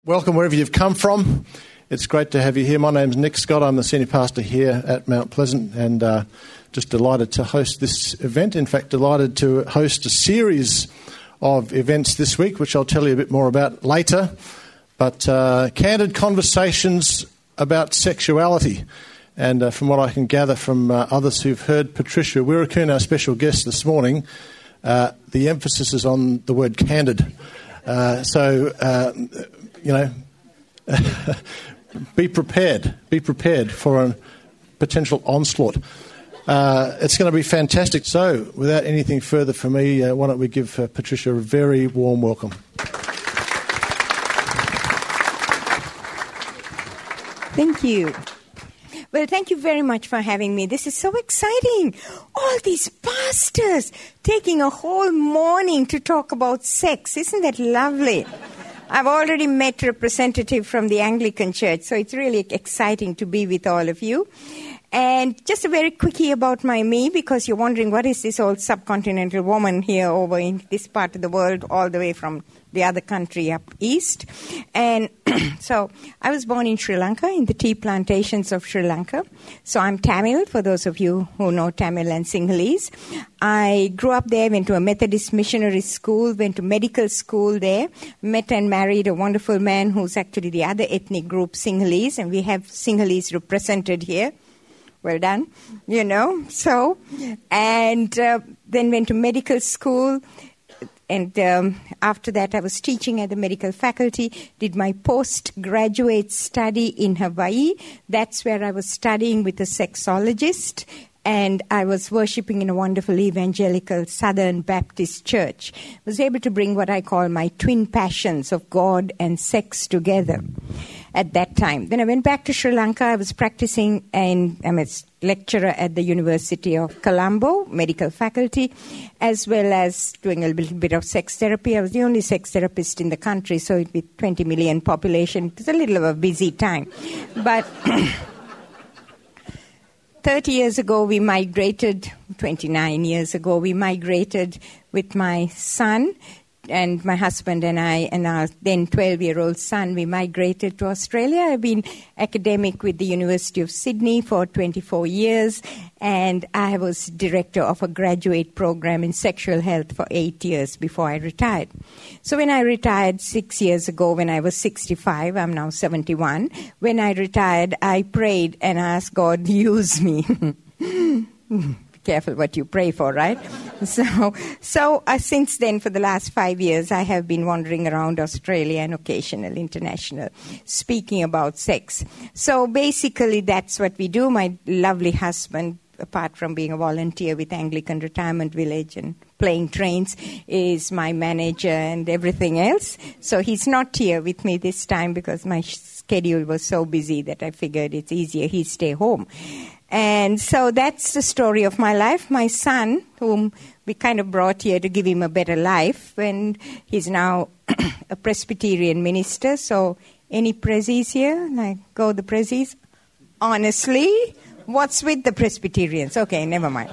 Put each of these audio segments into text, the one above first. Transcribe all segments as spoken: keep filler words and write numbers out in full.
Welcome wherever you've come from. It's great to have you here. My name's Nick Scott. I'm the senior pastor here at Mount Pleasant, and uh, just delighted to host this event. In fact, delighted to host a series of events this week, which I'll tell you a bit more about later. But uh, candid conversations about sexuality. And uh, from what I can gather from uh, others who've heard Patricia Wirrakun, our special guest this morning, uh, the emphasis is on the word candid. Uh, so... Uh, You know, be prepared. Be prepared for a potential onslaught. Uh, it's going to be fantastic. So, without anything further from me, uh, why don't we give uh, Patricia a very warm welcome. Thank you. Well, thank you very much for having me. This is so exciting. All these pastors taking a whole morning to talk about sex. Isn't that lovely? I've already met a representative from the Anglican Church, so it's really exciting to be with all of you. And just a very quickie about my me, because you're wondering, what is this old subcontinental woman here over in this part of the world, all the way from the other country up east? And so I was born in Sri Lanka, in the tea plantations of Sri Lanka. So I'm Tamil, for those of you who know Tamil and Sinhalese. I grew up there, went to a Methodist missionary school, went to medical school there, met and married a wonderful man who's actually the other ethnic group, Sinhalese, and we have Sinhalese represented here. Well done, you know, so, and uh, then went to medical school, and um, after that I was teaching at the medical faculty, did my postgraduate study in Hawaii. That's where I was studying with a sexologist, and I was worshiping in a wonderful evangelical Southern Baptist church. I was able to bring what I call my twin passions of God and sex together at that time. Then I went back to Sri Lanka. I was practicing, and I'm a lecturer at the University of Colombo, medical faculty, as well as doing a little bit of sex therapy. I was the only sex therapist in the country, so with twenty million population, it was a little of a busy time. But thirty years ago, we migrated, twenty-nine years ago, we migrated with my son, and my husband and I and our then twelve-year-old son, we migrated to Australia. I've been academic with the University of Sydney for twenty-four years, and I was director of a graduate program in sexual health for eight years before I retired. So when I retired six years ago, when I was sixty-five, I'm now seventy-one, when I retired, I prayed and asked God, use me. Careful what you pray for, right? So, so uh, since then, for the last five years, I have been wandering around Australia and occasional international, speaking about sex. So basically, that's what we do. My lovely husband, apart from being a volunteer with Anglican Retirement Village and playing trains, is my manager and everything else. So he's not here with me this time because my schedule was so busy that I figured it's easier he stay home. And so that's the story of my life. My son, whom we kind of brought here to give him a better life, and he's now a Presbyterian minister. So any Prezzies here? Like, go the Prezzies? Honestly, what's with the Presbyterians? Okay, never mind.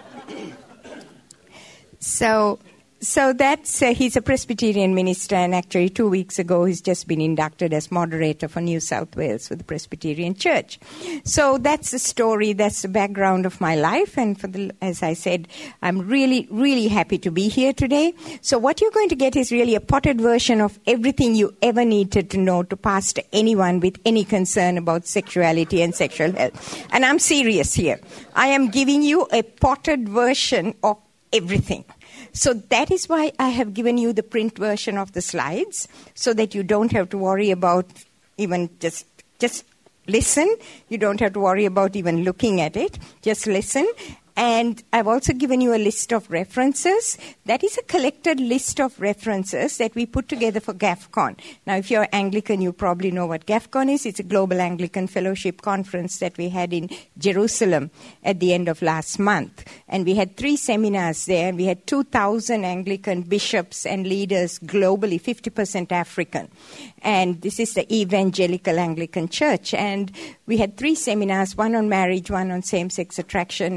So... So that's, uh, he's a Presbyterian minister, and actually two weeks ago he's just been inducted as moderator for New South Wales for the Presbyterian Church. So that's the story, that's the background of my life, and for the, as I said, I'm really, really happy to be here today. So what you're going to get is really a potted version of everything you ever needed to know to pass to anyone with any concern about sexuality and sexual health. And I'm serious here. I am giving you a potted version of everything. So that is why I have given you the print version of the slides, so that you don't have to worry about even just just listen. You don't have to worry about even looking at it. Just listen. And I've also given you a list of references. That is a collected list of references that we put together for GAFCON. Now, if you're Anglican, you probably know what GAFCON is. It's a Global Anglican Fellowship Conference that we had in Jerusalem at the end of last month. And we had three seminars there, and we had two thousand Anglican bishops and leaders globally, fifty percent African. And this is the Evangelical Anglican Church. And we had three seminars, one on marriage, one on same-sex attraction, and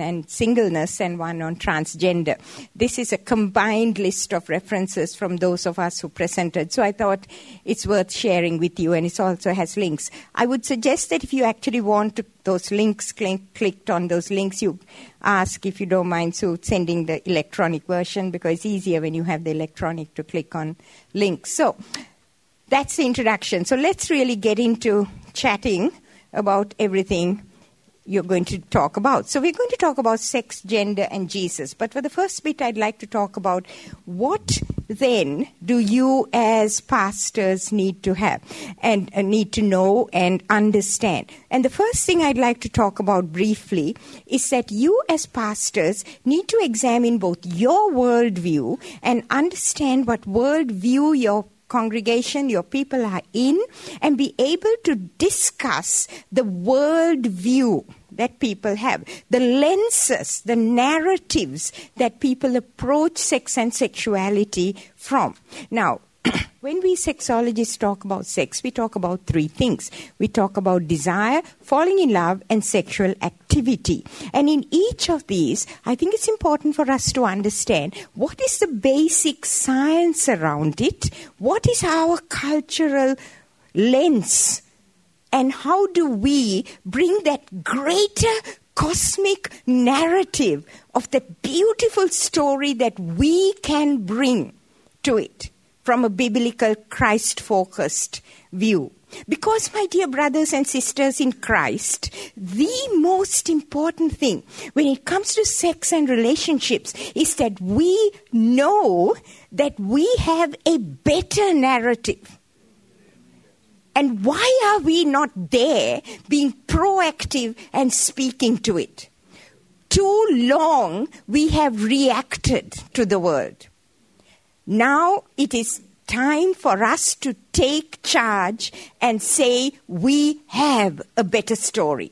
singleness and one on transgender. This is a combined list of references from those of us who presented. So I thought it's worth sharing with you, and it also has links. I would suggest that if you actually want to, those links, click, clicked on those links, you ask, if you don't mind, Sue, sending the electronic version, because it's easier when you have the electronic to click on links. So that's the introduction. So let's really get into chatting about everything you're going to talk about. So we're going to talk about sex, gender, and Jesus. But for the first bit, I'd like to talk about what then do you as pastors need to have and uh, need to know and understand. And the first thing I'd like to talk about briefly is that you as pastors need to examine both your worldview and understand what worldview your congregation, your people are in, and be able to discuss the world view that people have, the lenses, the narratives that people approach sex and sexuality from. Now, when we sexologists talk about sex, we talk about three things. We talk about desire, falling in love, and sexual activity. And in each of these, I think it's important for us to understand what is the basic science around it, what is our cultural lens, and how do we bring that greater cosmic narrative of that beautiful story that we can bring to it from a biblical, Christ-focused view. Because, my dear brothers and sisters in Christ, the most important thing when it comes to sex and relationships is that we know that we have a better narrative. And why are we not there being proactive and speaking to it? Too long we have reacted to the world. Now it is time for us to take charge and say we have a better story.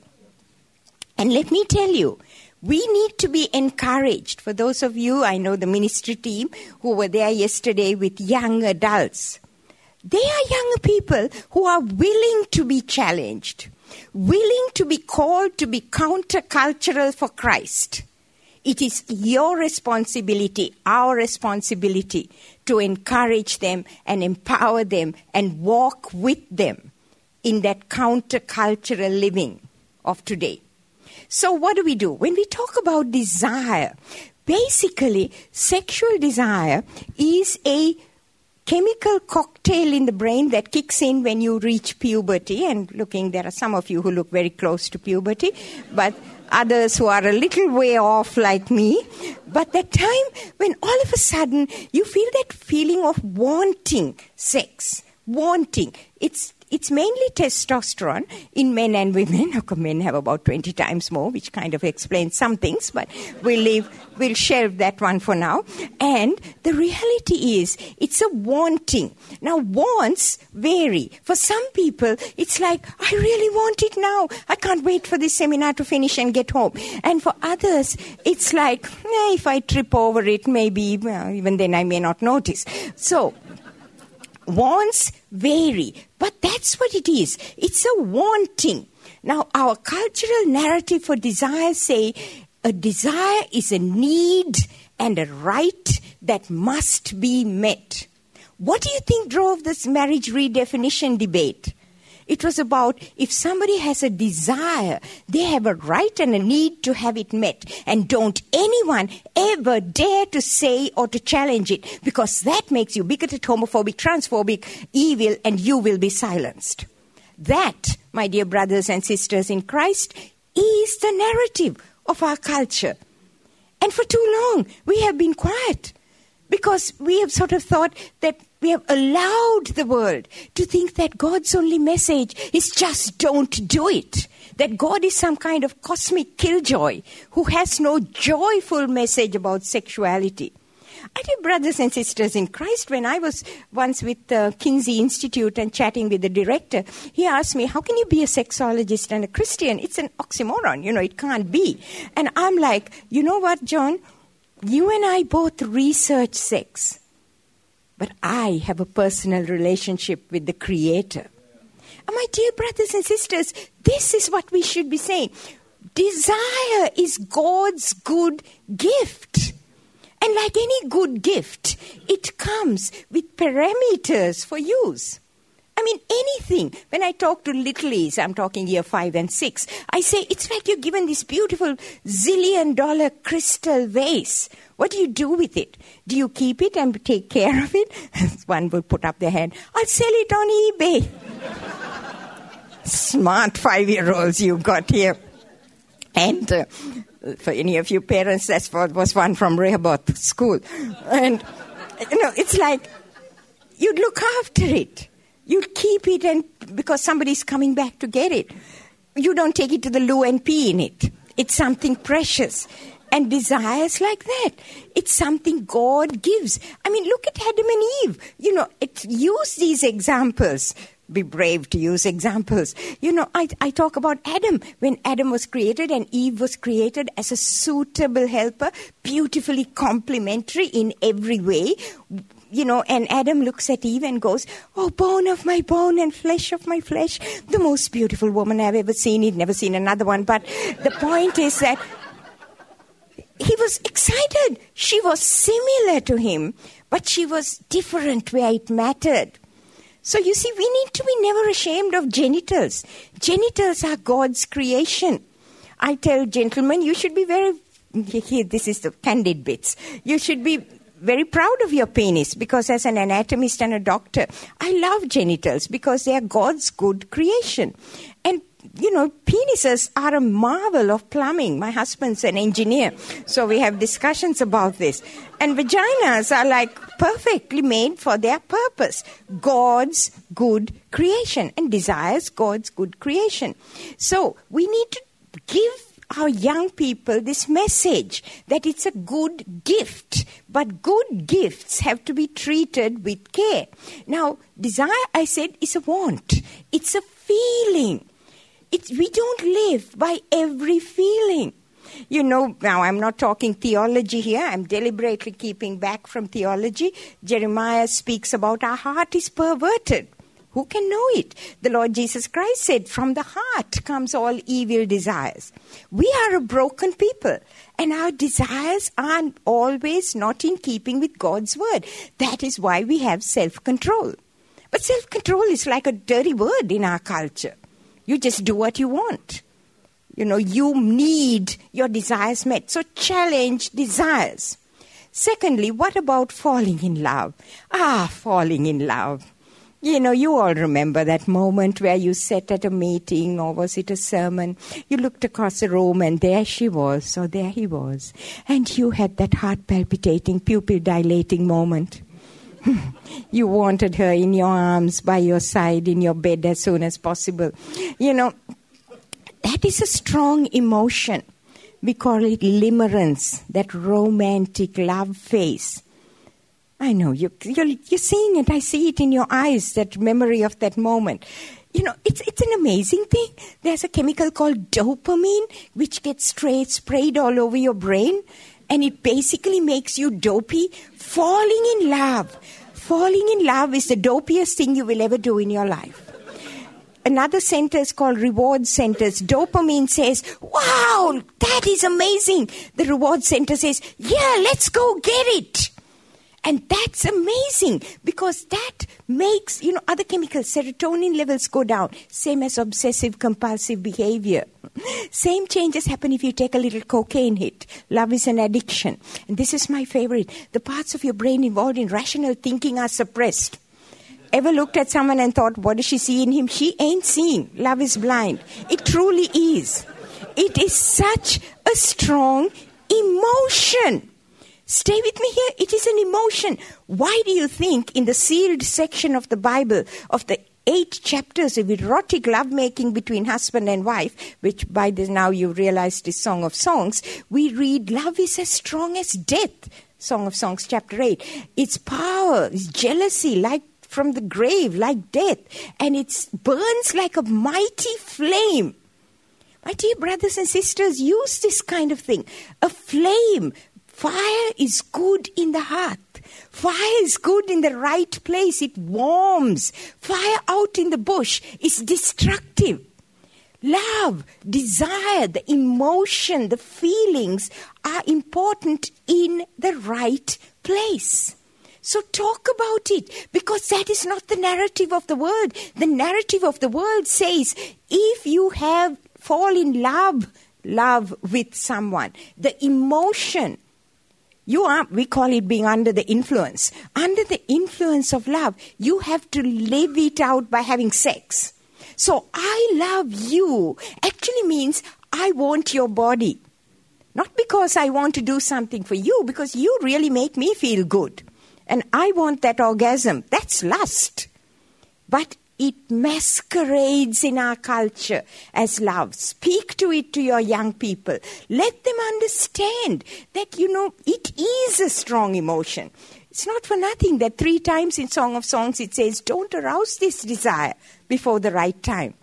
And let me tell you, we need to be encouraged. For those of you, I know the ministry team who were there yesterday with young adults. They are young people who are willing to be challenged, willing to be called to be countercultural for Christ. It is your responsibility, our responsibility, to encourage them and empower them and walk with them in that countercultural living of today. So what do we do? When we talk about desire, basically sexual desire is a chemical cocktail in the brain that kicks in when you reach puberty. And looking, there are some of you who look very close to puberty, but others who are a little way off like me. But that time when all of a sudden you feel that feeling of wanting sex, wanting. It's It's mainly testosterone in men and women. Men have about twenty times more, which kind of explains some things, but we'll leave, we'll shelve that one for now. And the reality is, it's a wanting. Now, wants vary. For some people, it's like, I really want it now. I can't wait for this seminar to finish and get home. And for others, it's like, eh, if I trip over it, maybe, well, even then I may not notice. So, wants vary, but that's what it is. It's a wanting. Now, our cultural narrative for desire say a desire is a need and a right that must be met. What do you think drove this marriage redefinition debate? It was about if somebody has a desire, they have a right and a need to have it met. And don't anyone ever dare to say or to challenge it, because that makes you bigoted, homophobic, transphobic, evil, and you will be silenced. That, my dear brothers and sisters in Christ, is the narrative of our culture. And for too long, we have been quiet because we have sort of thought that we have allowed the world to think that God's only message is just don't do it. That God is some kind of cosmic killjoy who has no joyful message about sexuality. I dear brothers and sisters in Christ, when I was once with the Kinsey Institute and chatting with the director, he asked me, how can you be a sexologist and a Christian? It's an oxymoron, you know, it can't be. And I'm like, you know what, John? You and I both research sex. But I have a personal relationship with the Creator. And my dear brothers and sisters, this is what we should be saying. Desire is God's good gift. And like any good gift, it comes with parameters for use. I mean, anything. When I talk to littlies, I'm talking year five and six, I say, it's like you're given this beautiful zillion dollar crystal vase. What do you do with it? Do you keep it and take care of it? One will put up their hand, I'll sell it on eBay. Smart five-year-olds you got here. And uh, for any of you parents, that's what was one from Rehoboth School. And, you know, it's like, you'd look after it. You'd keep it, and because somebody's coming back to get it. You don't take it to the loo and pee in it. It's something precious. And desires like that. It's something God gives. I mean, look at Adam and Eve. You know, it, use these examples. Be brave to use examples. You know, I, I talk about Adam. When Adam was created and Eve was created as a suitable helper, beautifully complementary in every way. You know, and Adam looks at Eve and goes, oh, bone of my bone and flesh of my flesh. The most beautiful woman I've ever seen. He'd never seen another one. But the point is that he was excited. She was similar to him, but she was different where it mattered. So you see, we need to be never ashamed of genitals. Genitals are God's creation. I tell gentlemen, you should be very, here, this is the candid bits. You should be very proud of your penis, because as an anatomist and a doctor, I love genitals because they are God's good creation. And, you know, penises are a marvel of plumbing. My husband's an engineer, so we have discussions about this. And vaginas are like perfectly made for their purpose. God's good creation, and desires God's good creation. So we need to give our young people this message that it's a good gift, but good gifts have to be treated with care. Now, desire, I said, is a want. It's a feeling. It's, we don't live by every feeling. You know, now I'm not talking theology here. I'm deliberately keeping back from theology. Jeremiah speaks about our heart is perverted. Who can know it? The Lord Jesus Christ said, from the heart comes all evil desires. We are a broken people, and our desires are always not in keeping with God's word. That is why we have self-control. But self-control is like a dirty word in our culture. You just do what you want. You know, you need your desires met. So challenge desires. Secondly, what about falling in love? Ah, falling in love. You know, you all remember that moment where you sat at a meeting, or was it a sermon? You looked across the room and there she was, or there he was. And you had that heart-palpitating, pupil-dilating moment. You wanted her in your arms, by your side, in your bed as soon as possible. You know, that is a strong emotion. We call it limerence, that romantic love face. I know, you, you're, you're seeing it. I see it in your eyes, that memory of that moment. You know, it's it's an amazing thing. There's a chemical called dopamine, which gets straight, sprayed all over your brain, and it basically makes you dopey. Falling in love. Falling in love is the dopiest thing you will ever do in your life. Another center is called reward centers. Dopamine says, wow, that is amazing. The reward center says, yeah, let's go get it. And that's amazing, because that makes, you know, other chemicals, serotonin levels go down. Same as obsessive compulsive behavior. Same changes happen if you take a little cocaine hit. Love is an addiction. And this is my favorite. The parts of your brain involved in rational thinking are suppressed. Ever looked at someone and thought, what does she see in him? She ain't seeing. Love is blind. It truly is. It is such a strong emotion. Stay with me here. It is an emotion. Why do you think in the sealed section of the Bible, of the eight chapters of erotic lovemaking between husband and wife, which by this now you realize is Song of Songs, we read love is as strong as death. Song of Songs chapter eight. Its power is jealousy, like from the grave, like death. And it burns like a mighty flame. My dear brothers and sisters, use this kind of thing. A flame. Fire is good in the heart. Fire is good in the right place. It warms. Fire out in the bush is destructive. love, desire, the emotion, the feelings are important in the right place. So talk about it, because that is not the narrative of the world. The narrative of the world says, if you have fall in love, love with someone, the emotion, you are, we call it being under the influence. Under the influence of love, you have to live it out by having sex. So I love you actually means I want your body. Not because I want to do something for you, because you really make me feel good. And I want that orgasm. That's lust. But it masquerades in our culture as love. Speak to it to your young people. Let them understand that, you know, it is a strong emotion. It's not for nothing that three times in Song of Songs it says, don't arouse this desire before the right time.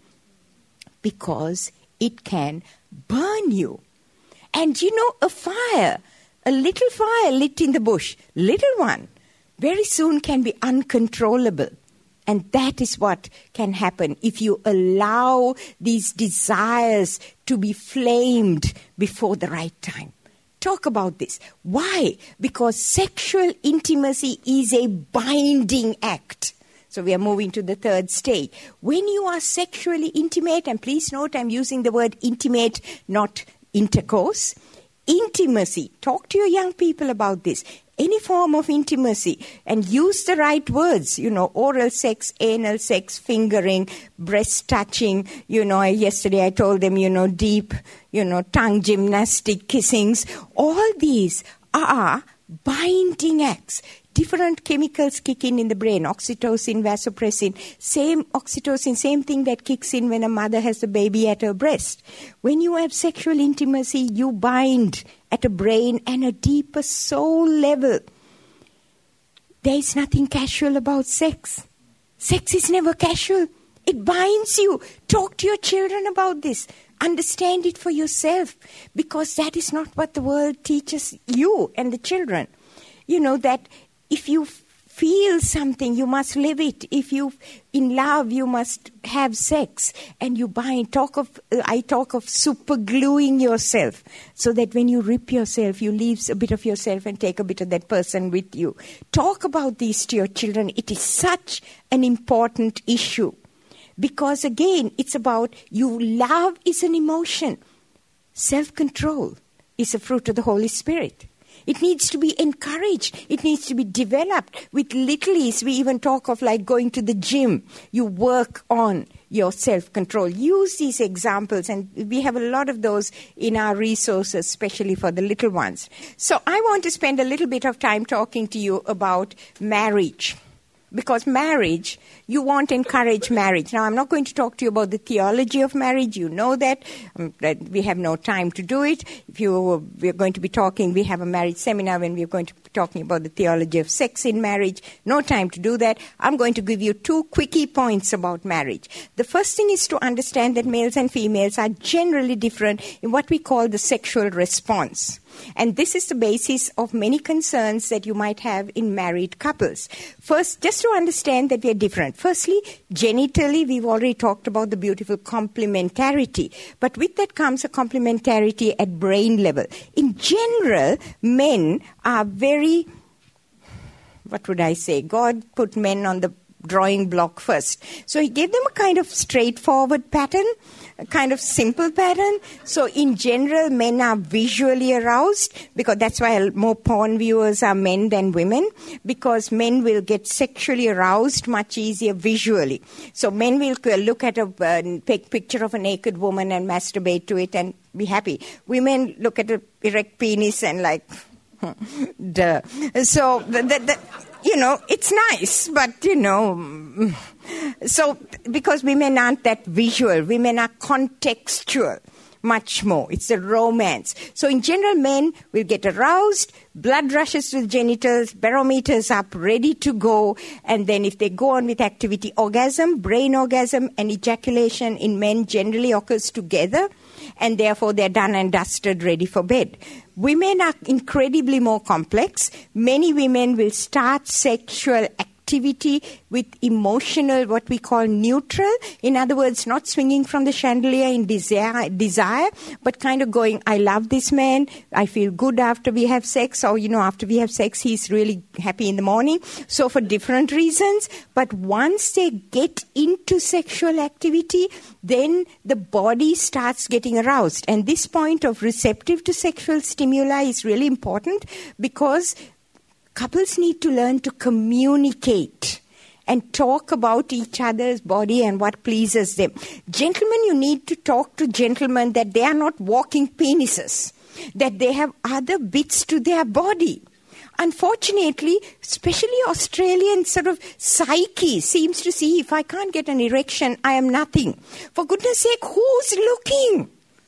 Because it can burn you. And you know, a fire, a little fire lit in the bush, little one, very soon can be uncontrollable. And that is what can happen if you allow these desires to be flamed before the right time. Talk about this. Why? Because sexual intimacy is a binding act. So we are moving to the third stage. When you are sexually intimate, and please note I'm using the word intimate, not intercourse. Intimacy. Talk to your young people about this. Any form of intimacy, and use the right words, you know, oral sex, anal sex, fingering, breast touching, you know, yesterday I told them, you know, deep, you know, tongue gymnastic, kissings. All these are binding acts. Different chemicals kick in in the brain, oxytocin, vasopressin, same oxytocin, same thing that kicks in when a mother has the baby at her breast. When you have sexual intimacy, you bind at a brain and a deeper soul level. There is nothing casual about sex. Sex is never casual. It binds you. Talk to your children about this. Understand it for yourself, because that is not what the world teaches you and the children. You know that if you feel something, you must live it. If you in love, you must have sex, and you bind. Talk of uh, I talk of super gluing yourself, so that when you rip yourself, you leave a bit of yourself and take a bit of that person with you. Talk about these to your children. It is such an important issue, because again, it's about you. Love is an emotion. Self-control is a fruit of the Holy Spirit. It needs to be encouraged. It needs to be developed. With littlies, we even talk of like going to the gym. You work on your self-control. Use these examples, and we have a lot of those in our resources, especially for the little ones. So I want to spend a little bit of time talking to you about marriage. Because marriage, you want to encourage marriage. Now, I'm not going to talk to you about the theology of marriage. You know that. Um, that we have no time to do it. If you, we're going to be talking, we have a marriage seminar when we're going to be talking about the theology of sex in marriage. No time to do that. I'm going to give you two quickie points about marriage. The first thing is to understand that males and females are generally different in what we call the sexual response. And this is the basis of many concerns that you might have in married couples. First, just to understand that we are different. Firstly, genitally, we've already talked about the beautiful complementarity. But with that comes a complementarity at brain level. In general, men are very, what would I say? God put men on the drawing block first. So he gave them a kind of straightforward pattern, a kind of simple pattern. So in general, men are visually aroused, because that's why more porn viewers are men than women, because men will get sexually aroused much easier visually. So men will look at a uh, picture of a naked woman and masturbate to it and be happy. Women look at an erect penis and like, duh. So the, the, the you know, it's nice, but, you know, so because women aren't that visual, women are contextual much more. It's the romance. So in general, men will get aroused, blood rushes to the genitals, barometers up, ready to go, and then if they go on with activity, orgasm, brain orgasm, and ejaculation in men generally occurs together, and therefore they're done and dusted, ready for bed. Women are incredibly more complex. Many women will start sexual activity activity with emotional, what we call neutral. In other words, not swinging from the chandelier in desire, desire, but kind of going, I love this man, I feel good after we have sex, or, you know, after we have sex, he's really happy in the morning. So for different reasons. But once they get into sexual activity, then the body starts getting aroused. And this point of receptive to sexual stimuli is really important, because couples need to learn to communicate and talk about each other's body and what pleases them. Gentlemen, you need to talk to gentlemen that they are not walking penises, that they have other bits to their body. Unfortunately, especially Australian sort of psyche seems to see, if I can't get an erection, I am nothing. For goodness sake, who's looking?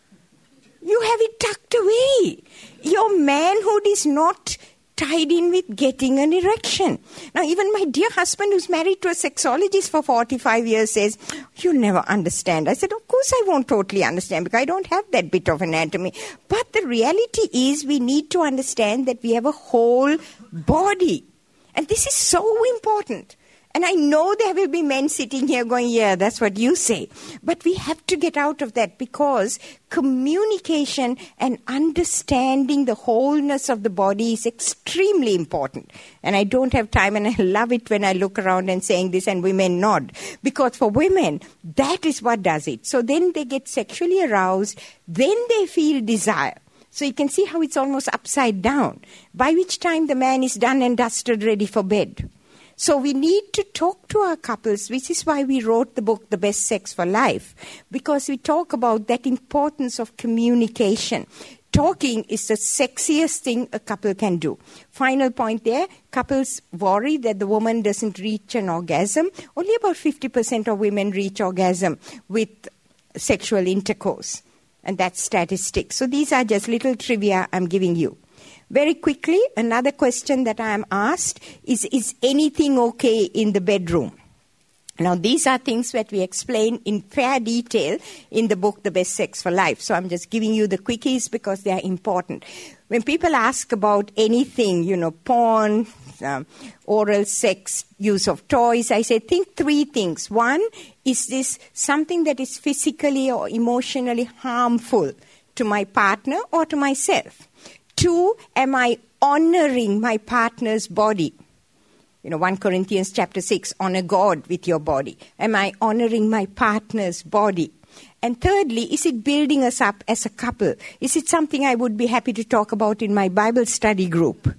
You have it tucked away. Your manhood is not tied in with getting an erection. Now, even my dear husband, who's married to a sexologist for forty-five years, says, you'll never understand. I said, of course I won't totally understand, because I don't have that bit of anatomy. But the reality is, we need to understand that we have a whole body. And this is so important. And I know there will be men sitting here going, yeah, that's what you say. But we have to get out of that, because communication and understanding the wholeness of the body is extremely important. And I don't have time, and I love it when I look around and saying this and women nod. Because for women, that is what does it. So then they get sexually aroused, then they feel desire. So you can see how it's almost upside down, by which time the man is done and dusted, ready for bed. So we need to talk to our couples, which is why we wrote the book, The Best Sex for Life, because we talk about that importance of communication. Talking is the sexiest thing a couple can do. Final point there, couples worry that the woman doesn't reach an orgasm. Only about fifty percent of women reach orgasm with sexual intercourse. And that's statistics. So these are just little trivia I'm giving you. Very quickly, another question that I am asked is, is anything okay in the bedroom? Now, these are things that we explain in fair detail in the book, The Best Sex for Life. So I'm just giving you the quickies because they are important. When people ask about anything, you know, porn, um, oral sex, use of toys, I say, think three things. One, is this something that is physically or emotionally harmful to my partner or to myself? Two, am I honoring my partner's body? You know, First Corinthians chapter six, honor God with your body. Am I honoring my partner's body? And thirdly, is it building us up as a couple? Is it something I would be happy to talk about in my Bible study group?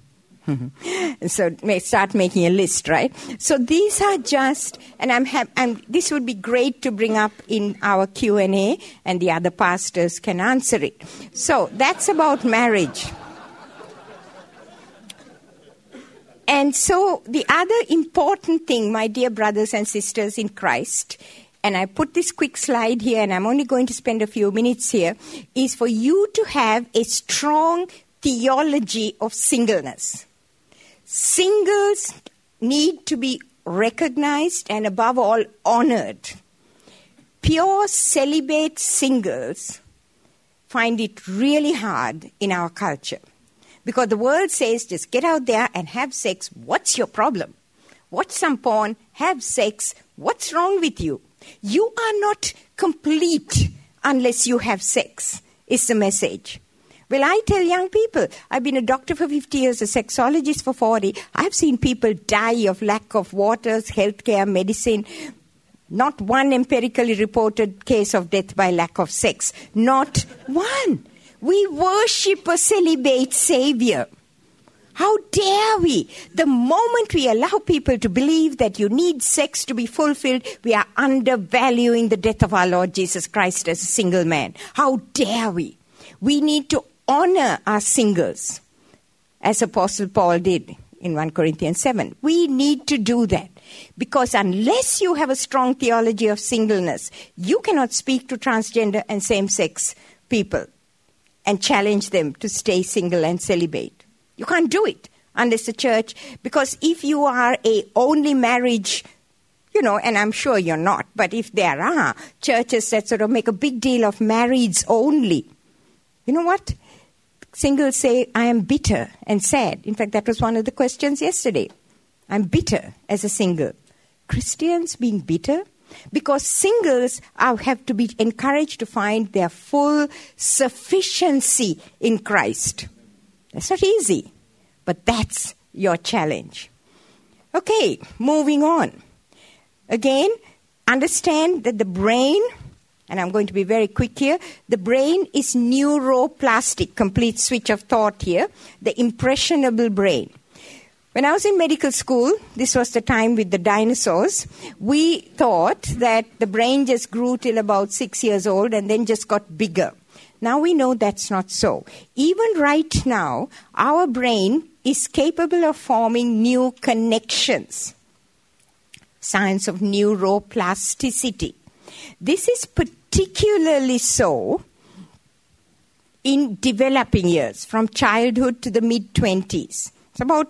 So may start making a list, right? So these are just, and I'm, ha- I'm this would be great to bring up in our Q and A, and the other pastors can answer it. So that's about marriage. And so the other important thing, my dear brothers and sisters in Christ, and I put this quick slide here, and I'm only going to spend a few minutes here, is for you to have a strong theology of singleness. Singles need to be recognized and above all honored. Pure celibate singles find it really hard in our culture. Because the world says, just get out there and have sex. What's your problem? Watch some porn, have sex. What's wrong with you? You are not complete unless you have sex, is the message. Well, I tell young people, I've been a doctor for fifty years, a sexologist for forty. I've seen people die of lack of water, healthcare, medicine. Not one empirically reported case of death by lack of sex. Not one. We worship a celibate Savior. How dare we? The moment we allow people to believe that you need sex to be fulfilled, we are undervaluing the death of our Lord Jesus Christ as a single man. How dare we? We need to honor our singles, as Apostle Paul did in First Corinthians seven. We need to do that. Because unless you have a strong theology of singleness, you cannot speak to transgender and same-sex people and challenge them to stay single and celibate. You can't do it unless the church, because if you are a only marriage, you know, and I'm sure you're not, but if there are churches that sort of make a big deal of marrieds only, you know what? Singles say, I am bitter and sad. In fact, that was one of the questions yesterday. I'm bitter as a single. Christians being bitter? Because singles are, have to be encouraged to find their full sufficiency in Christ. That's not easy, but that's your challenge. Okay, moving on. Again, understand that the brain, and I'm going to be very quick here, the brain is neuroplastic, complete switch of thought here, the impressionable brain. When I was in medical school, this was the time with the dinosaurs, we thought that the brain just grew till about six years old and then just got bigger. Now we know that's not so. Even right now, our brain is capable of forming new connections. Science of neuroplasticity. This is particularly so in developing years, from childhood to the mid-twenties. It's about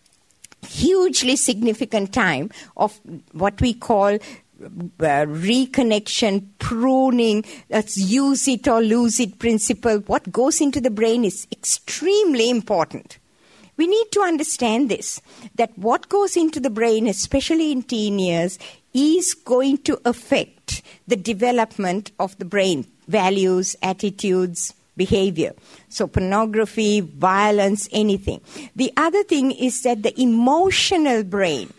hugely significant time of what we call uh, reconnection, pruning, that's use it or lose it principle. What goes into the brain is extremely important. We need to understand this, that what goes into the brain, especially in teen years, is going to affect the development of the brain, values, attitudes, behavior. So pornography, violence, anything. The other thing is that the emotional brain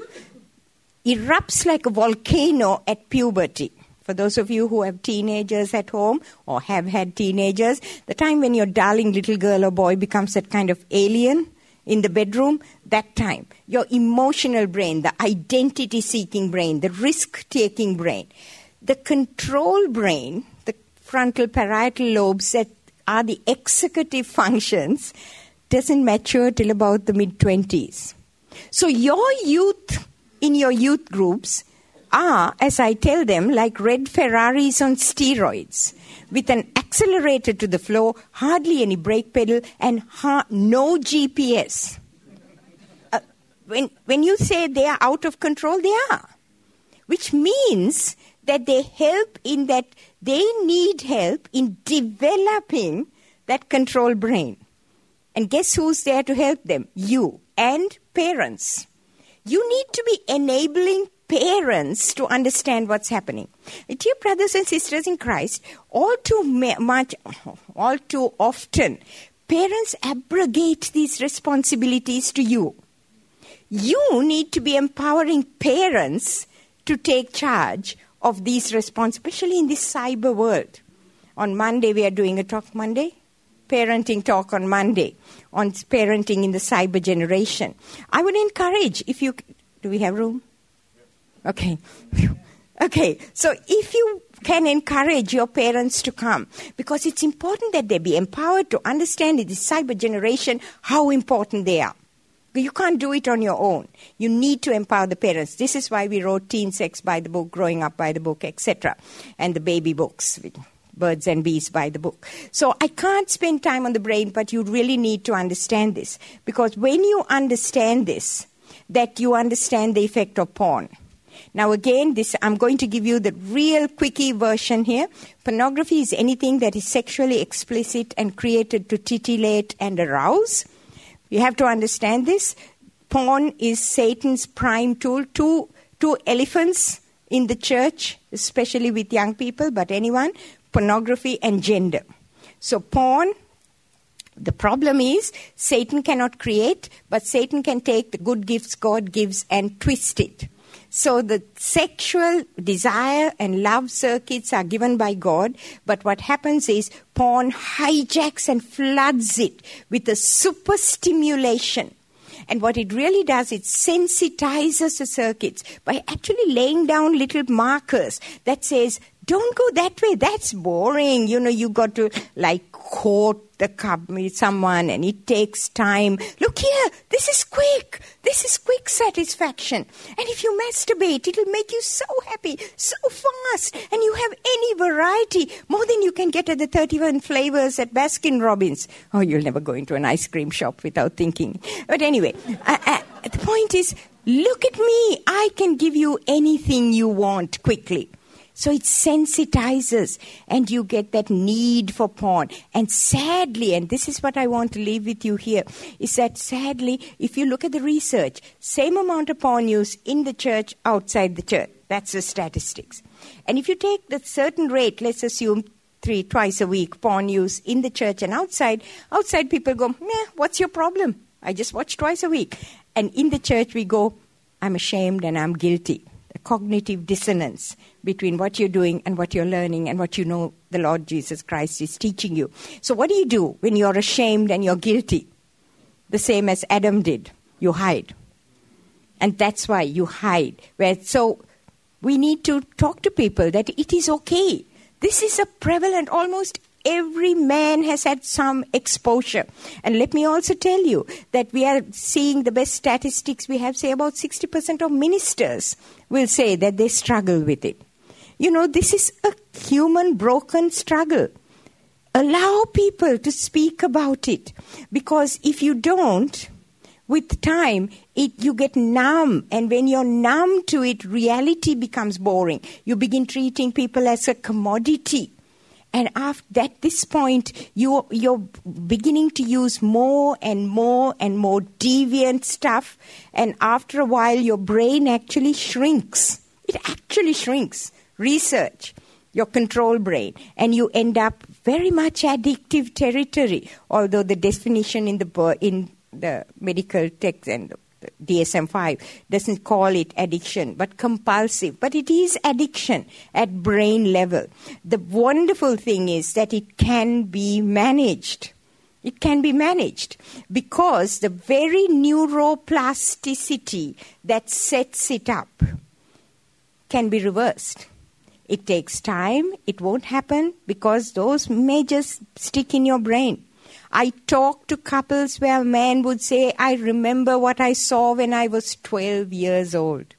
erupts like a volcano at puberty. For those of you who have teenagers at home or have had teenagers, the time when your darling little girl or boy becomes that kind of alien in the bedroom, that time, your emotional brain, the identity-seeking brain, the risk-taking brain, the control brain, the frontal parietal lobes that are the executive functions, doesn't mature till about the mid-twenties. So your youth, in your youth groups, are, as I tell them, like red Ferraris on steroids, with an accelerator to the floor, hardly any brake pedal, and ha- no G P S. Uh, when, when you say they are out of control, they are. Which means that they help in that they need help in developing that control brain. And guess who's there to help them? You and parents. You need to be enabling parents to understand what's happening. Dear brothers and sisters in Christ, all too much, all too often, parents abrogate these responsibilities to you. You need to be empowering parents to take charge of these responsibilities, especially in this cyber world. On Monday, we are doing a talk Monday, parenting talk on Monday, on parenting in the cyber generation. I would encourage, if you, do we have room? Okay. Okay, so if you can encourage your parents to come, because it's important that they be empowered to understand in this cyber generation how important they are. You can't do it on your own. You need to empower the parents. This is why we wrote Teen Sex by the Book, Growing Up by the Book, et cetera, and the baby books, Birds and Bees by the Book. So I can't spend time on the brain, but you really need to understand this. Because when you understand this, that you understand the effect of porn. Now again, this I'm going to give you the real quickie version here. Pornography is anything that is sexually explicit and created to titillate and arouse. You have to understand this. Porn is Satan's prime tool. Two, two elephants in the church, especially with young people, but anyone, pornography and gender. So porn, the problem is Satan cannot create, but Satan can take the good gifts God gives and twist it. So the sexual desire and love circuits are given by God, but what happens is porn hijacks and floods it with a super stimulation. And what it really does, it sensitizes the circuits by actually laying down little markers that says, don't go that way, that's boring. You know, you got to like court the cup with someone and it takes time. Look here, this is quick. This is quick satisfaction. And if you masturbate, it'll make you so happy, so fast. And you have any variety, more than you can get at the thirty-one flavors at Baskin-Robbins. Oh, you'll never go into an ice cream shop without thinking. But anyway, uh, uh, the point is, look at me. I can give you anything you want quickly. So it sensitizes, and you get that need for porn. And sadly, and this is what I want to leave with you here, is that sadly, if you look at the research, same amount of porn use in the church, outside the church. That's the statistics. And if you take the certain rate, let's assume three, twice a week, porn use in the church and outside, outside people go, meh, what's your problem? I just watch twice a week. And in the church we go, I'm ashamed and I'm guilty. A cognitive dissonance between what you're doing and what you're learning and what you know the Lord Jesus Christ is teaching you. So what do you do when you're ashamed and you're guilty? The same as Adam did. You hide. And that's why you hide. Where, so we need to talk to people that it is okay. This is a prevalent, almost every man has had some exposure. And let me also tell you that we are seeing the best statistics. We have, say, about sixty percent of ministers will say that they struggle with it. You know, this is a human broken struggle. Allow people to speak about it. Because if you don't, with time, it, you get numb. And when you're numb to it, reality becomes boring. You begin treating people as a commodity. And after, at this point, you're, you're beginning to use more and more and more deviant stuff. And after a while, your brain actually shrinks. It actually shrinks. Research, your control brain. And you end up very much addictive territory. Although the definition in the in the medical text and the D S M five doesn't call it addiction, but compulsive. But it is addiction at brain level. The wonderful thing is that it can be managed. It can be managed because the very neuroplasticity that sets it up can be reversed. It takes time. It won't happen because those may just stick in your brain. I talk to couples where a man would say, I remember what I saw when I was twelve years old.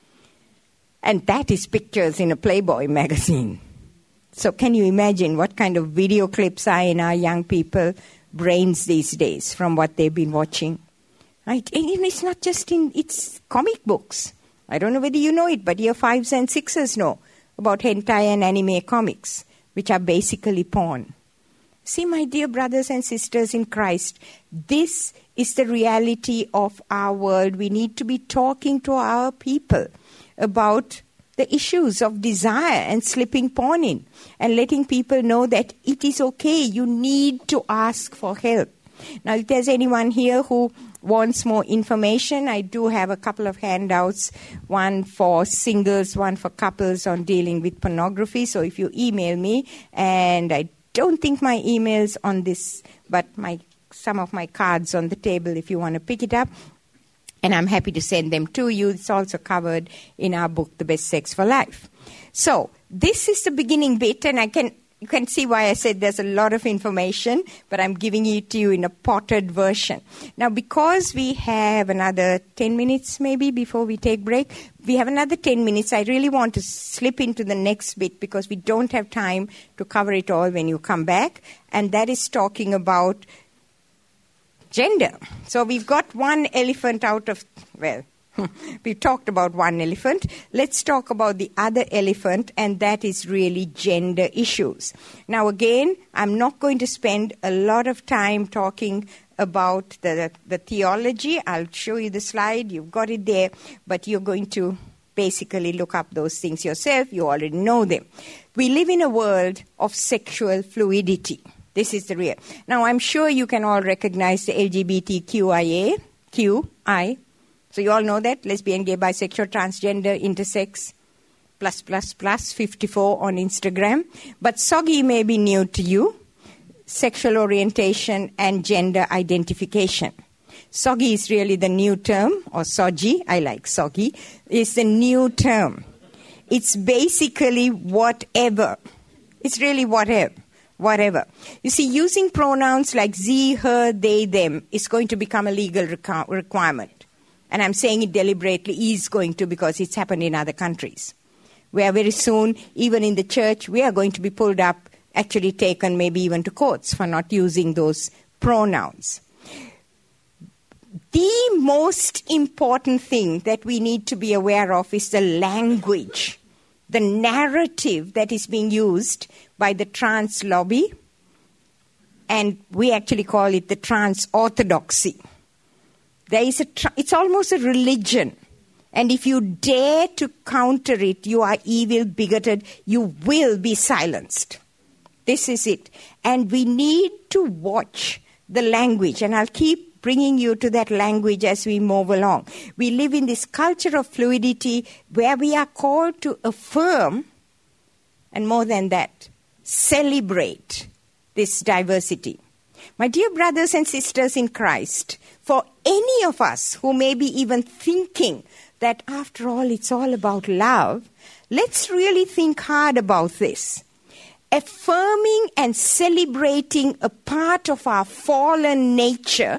And that is pictures in a Playboy magazine. So can you imagine what kind of video clips are in our young people brains these days from what they've been watching? Right? And it's not just in, it's comic books. I don't know whether you know it, but year fives and sixes know about hentai and anime comics, which are basically porn. See, my dear brothers and sisters in Christ, this is the reality of our world. We need to be talking to our people about the issues of desire and slipping porn in and letting people know that it is okay. You need to ask for help. Now, if there's anyone here who wants more information, I do have a couple of handouts, one for singles, one for couples on dealing with pornography. So if you email me, and I don't think my email's on this, but my some of my cards on the table if you want to pick it up. And I'm happy to send them to you. It's also covered in our book, The Best Sex for Life. So this is the beginning bit, and I can you can see why I said there's a lot of information, but I'm giving it to you in a potted version. Now, because we have another ten minutes maybe before we take break, we have another ten minutes. I really want to slip into the next bit because we don't have time to cover it all when you come back, and that is talking about gender. So we've got one elephant out of, well, we talked about one elephant. Let's talk about the other elephant, and that is really gender issues. Now, again, I'm not going to spend a lot of time talking about the, the theology. I'll show you the slide. You've got it there, but you're going to basically look up those things yourself. You already know them. We live in a world of sexual fluidity. This is the real. Now, I'm sure you can all recognize the L G B T Q I A, Q, I. So you all know that, lesbian, gay, bisexual, transgender, intersex, plus, plus, plus, fifty-four on Instagram. But S O G I may be new to you, sexual orientation and gender identification. S O G I is really the new term, or S O G I, I like S O G I, is the new term. It's basically whatever. It's really whatever. Whatever. You see, using pronouns like ze, her, they, them is going to become a legal requ- requirement. And I'm saying it deliberately is going to because it's happened in other countries. Where very soon, even in the church, we are going to be pulled up, actually taken maybe even to courts for not using those pronouns. The most important thing that we need to be aware of is the language the narrative that is being used by the trans lobby, and we actually call it the trans orthodoxy. There is a tra- it's almost a religion. And if you dare to counter it, you are evil, bigoted, you will be silenced. This is it. And we need to watch the language. And I'll keep bringing you to that language as we move along. We live in this culture of fluidity where we are called to affirm, and more than that, celebrate this diversity. My dear brothers and sisters in Christ, for any of us who may be even thinking that after all it's all about love, let's really think hard about this. Affirming and celebrating a part of our fallen nature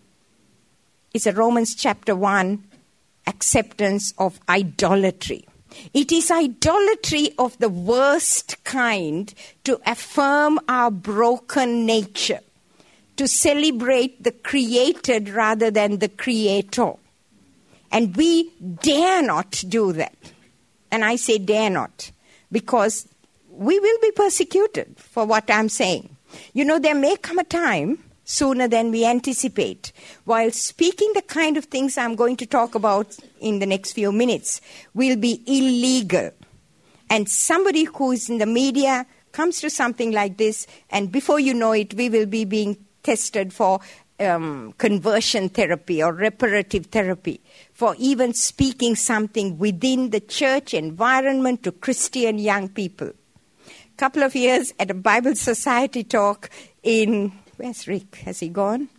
is a Romans chapter one acceptance of idolatry. It is idolatry of the worst kind to affirm our broken nature, to celebrate the created rather than the creator. And we dare not do that. And I say dare not, because we will be persecuted for what I'm saying. You know, there may come a time, sooner than we anticipate, while speaking the kind of things I'm going to talk about in the next few minutes will be illegal. And somebody who is in the media comes to something like this, and before you know it, we will be being tested for um, conversion therapy or reparative therapy, for even speaking something within the church environment to Christian young people. A couple of years at a Bible Society talk in, where's Rick? Has he gone?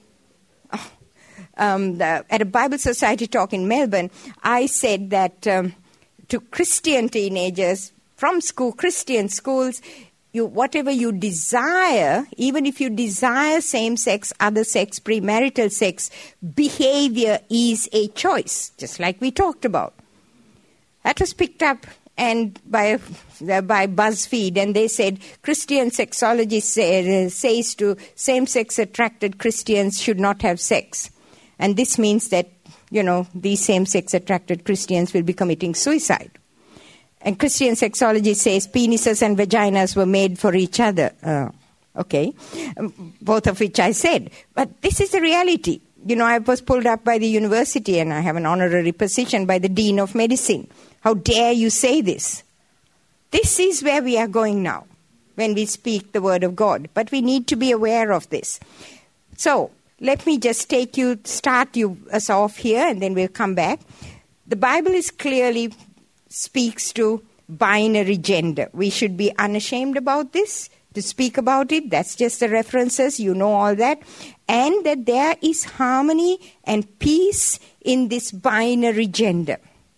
Oh, um, the, at a Bible Society talk in Melbourne, I said that um, to Christian teenagers from school, Christian schools, you, whatever you desire, even if you desire same-sex, other-sex, premarital sex, behavior is a choice, just like we talked about. That was picked up and by by BuzzFeed, and they said Christian sexology say, uh, says to same-sex attracted Christians should not have sex. And this means that, you know, these same-sex attracted Christians will be committing suicide. And Christian sexology says penises and vaginas were made for each other. Uh, okay, um, both of which I said. But this is the reality. You know, I was pulled up by the university, and I have an honorary position by the Dean of Medicine. How dare you say this? This is where we are going now when we speak the word of God. But we need to be aware of this. So let me just take you, start you us off here, and then we'll come back. The Bible is clearly speaks to binary gender. We should be unashamed about this, to speak about it. That's just the references. You know all that. And that there is harmony and peace in this binary gender.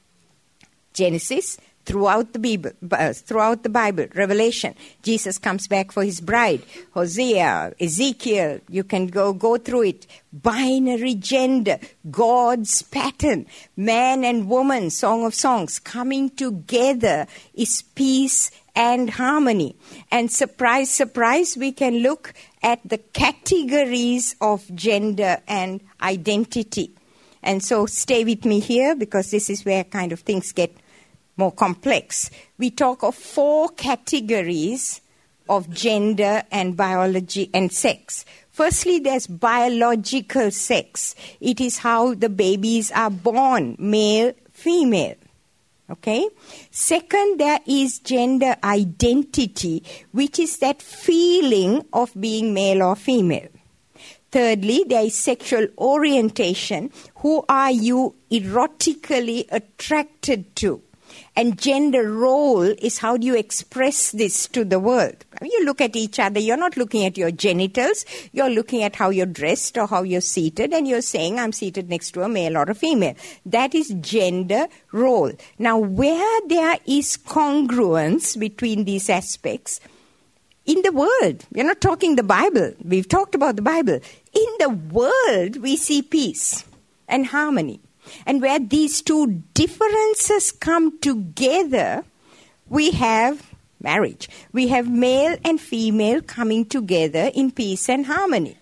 Genesis, throughout the Bible, uh, throughout the Bible, Revelation, Jesus comes back for his bride. Hosea, Ezekiel, you can go go through it. Binary gender, God's pattern, man and woman, Song of Songs, coming together is peace and harmony. And surprise, surprise, we can look at the categories of gender and identity. And so stay with me here, because this is where kind of things get more complex. We talk of four categories of gender and biology and sex. Firstly, there's biological sex. It is how the babies are born, male, female. Okay? Second, there is gender identity, which is that feeling of being male or female. Thirdly, there is sexual orientation. Who are you erotically attracted to? And gender role is how do you express this to the world. When you look at each other, you're not looking at your genitals. You're looking at how you're dressed or how you're seated, and you're saying, I'm seated next to a male or a female. That is gender role. Now, where there is congruence between these aspects, in the world, we're not talking the Bible. We've talked about the Bible. In the world, we see peace and harmony. And where these two differences come together, we have marriage. We have male and female coming together in peace and harmony.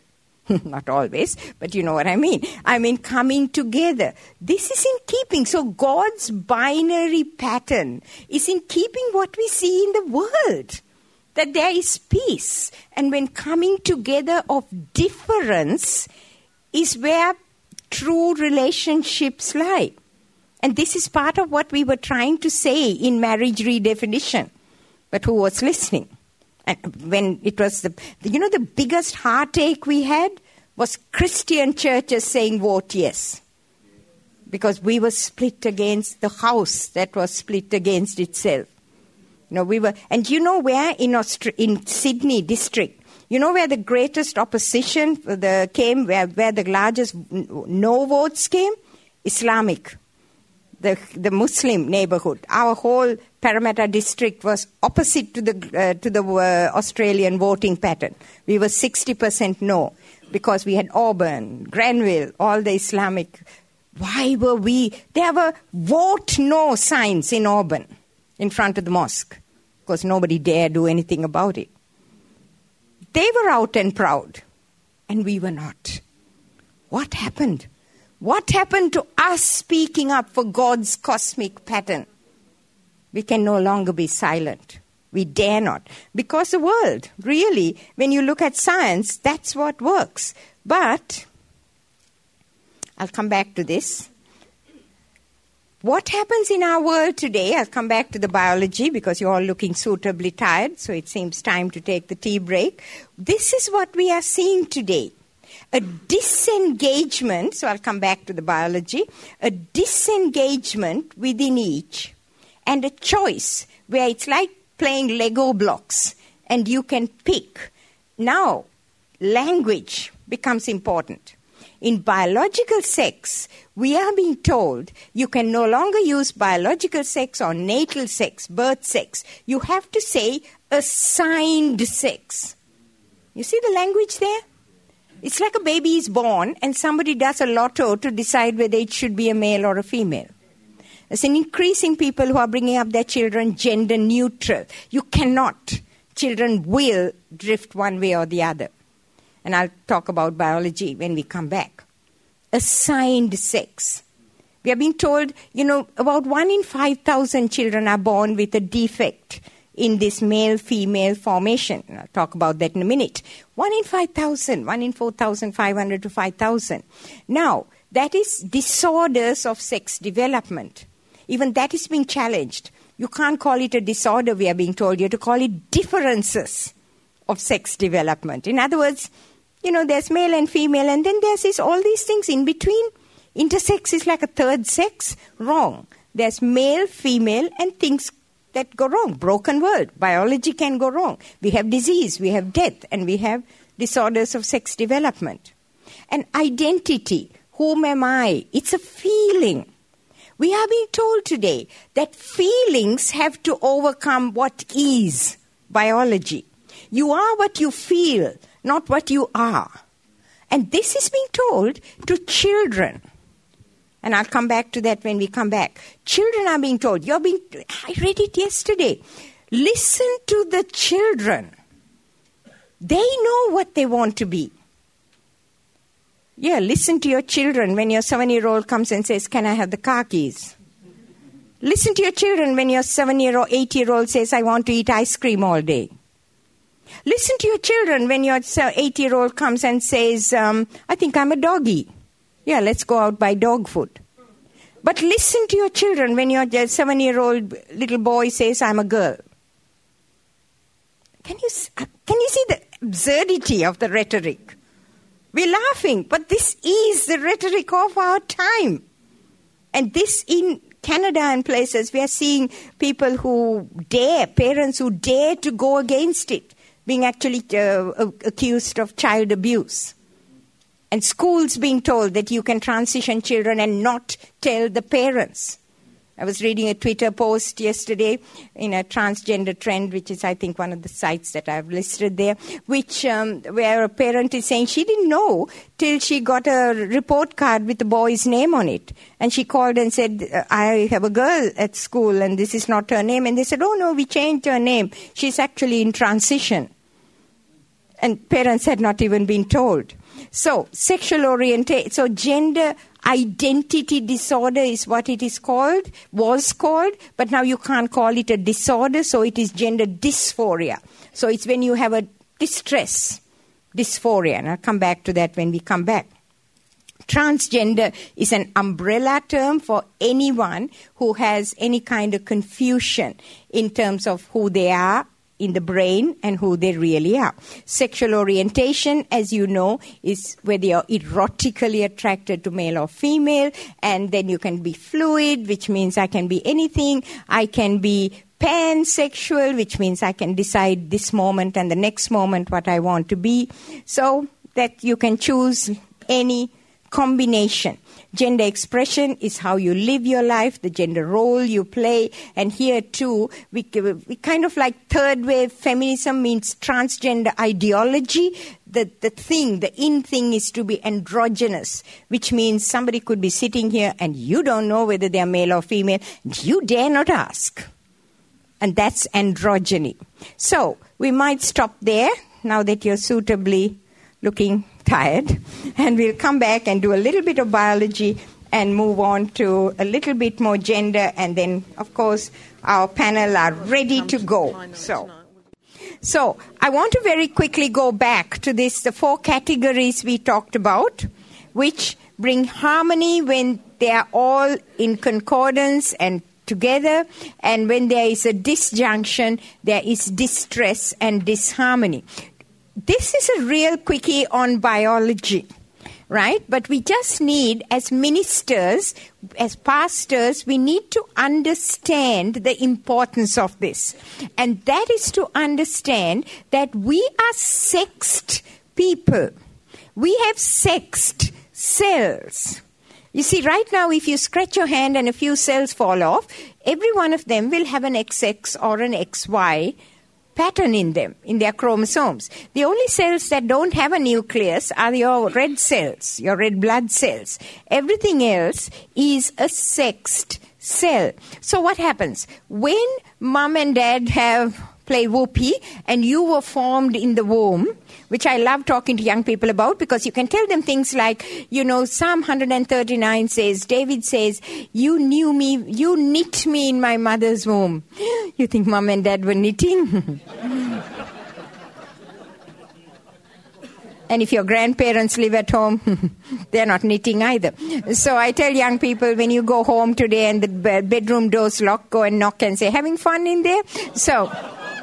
Not always, but you know what I mean. I mean coming together. This is in keeping. So God's binary pattern is in keeping what we see in the world. That there is peace. And when coming together of difference is where true relationships lie. And this is part of what we were trying to say in marriage redefinition. But who was listening? And when it was the, you know, the biggest heartache we had was Christian churches saying vote yes. Because we were split against the house that was split against itself. You know, we were, and you know where in Austra- in Sydney district, you know where the greatest opposition the came, where, where the largest no votes came? Islamic. The the Muslim neighborhood. Our whole Parramatta district was opposite to the uh, to the uh, Australian voting pattern. We were sixty percent no because we had Auburn, Granville, all the Islamic. Why were we? There were vote no signs in Auburn in front of the mosque because nobody dared do anything about it. They were out and proud and we were not. What happened? What happened to us speaking up for God's cosmic pattern? We can no longer be silent. We dare not. Because the world, really, when you look at science, that's what works. But, I'll come back to this. What happens in our world today, I'll come back to the biology because you're all looking suitably tired, so it seems time to take the tea break. This is what we are seeing today. A disengagement, so I'll come back to the biology, a disengagement within each and a choice where it's like playing Lego blocks and you can pick. Now, language becomes important. In biological sex, we are being told you can no longer use biological sex or natal sex, birth sex. You have to say assigned sex. You see the language there? It's like a baby is born and somebody does a lotto to decide whether it should be a male or a female. There's an increasing people who are bringing up their children gender neutral. You cannot. Children will drift one way or the other. And I'll talk about biology when we come back. Assigned sex. We are being told, you know, about one in five thousand children are born with a defect in this male-female formation. I'll talk about that in a minute. One in five thousand, one in four thousand five hundred to five thousand. Now, that is disorders of sex development. Even that is being challenged. You can't call it a disorder, we are being told. You have to call it differences of sex development. In other words, you know, there's male and female, and then there's this, all these things in between. Intersex is like a third sex. Wrong. There's male, female, and things that go wrong. Broken world. Biology can go wrong. We have disease, we have death, and we have disorders of sex development. And identity. Whom am I? It's a feeling. We are being told today that feelings have to overcome what is biology. You are what you feel, not what you are. And this is being told to children. And I'll come back to that when we come back. Children are being told, you're being, I read it yesterday. Listen to the children. They know what they want to be. Yeah, listen to your children when your seven-year-old comes and says, can I have the car keys? Listen to your children when your seven-year-old, eight-year-old says, I want to eat ice cream all day. Listen to your children when your eight-year-old comes and says, um, I think I'm a doggy. Yeah, let's go out buy dog food. But listen to your children when your seven-year-old little boy says, I'm a girl. Can you, can you see the absurdity of the rhetoric? We're laughing, but this is the rhetoric of our time. And this in Canada and places, we are seeing people who dare, parents who dare to go against it, being actually uh, accused of child abuse. And schools being told that you can transition children and not tell the parents. I was reading a Twitter post yesterday in a transgender trend, which is, I think, one of the sites that I've listed there, which um, where a parent is saying she didn't know till she got a report card with the boy's name on it. And she called and said, I have a girl at school and this is not her name. And they said, oh, no, we changed her name. She's actually in transition. And parents had not even been told. So, sexual orientation, so gender identity disorder is what it is called, was called, but now you can't call it a disorder, so it is gender dysphoria. So it's when you have a distress, dysphoria, and I'll come back to that when we come back. Transgender is an umbrella term for anyone who has any kind of confusion in terms of who they are in the brain and who they really are. Sexual orientation, as you know, is whether you're erotically attracted to male or female, and then you can be fluid, which means I can be anything. I can be pansexual, which means I can decide this moment and the next moment what I want to be. So that you can choose any combination. Gender expression is how you live your life, the gender role you play. And here too, we, we kind of like third wave feminism means transgender ideology. The, the thing, the in thing is to be androgynous, which means somebody could be sitting here and you don't know whether they are male or female. You dare not ask. And that's androgyny. So we might stop there now that you're suitably looking tired, and we'll come back and do a little bit of biology and move on to a little bit more gender, and then, of course, our panel are ready to go. So, so I want to very quickly go back to this, the four categories we talked about, which bring harmony when they are all in concordance and together, and when there is a disjunction, there is distress and disharmony. This is a real quickie on biology, right? But we just need, as ministers, as pastors, we need to understand the importance of this. And that is to understand that we are sexed people. We have sexed cells. You see, right now, if you scratch your hand and a few cells fall off, every one of them will have an X X or an X Y pattern in them, in their chromosomes. The only cells that don't have a nucleus are your red cells, your red blood cells. Everything else is a sexed cell. So what happens? When mom and dad have played whoopee and you were formed in the womb, which I love talking to young people about because you can tell them things like, you know, Psalm one thirty-nine says, David says, you knew me, you knit me in my mother's womb. You think mom and dad were knitting? And if your grandparents live at home, they're not knitting either. So I tell young people, when you go home today and the bedroom door's locked, go and knock and say, having fun in there? So,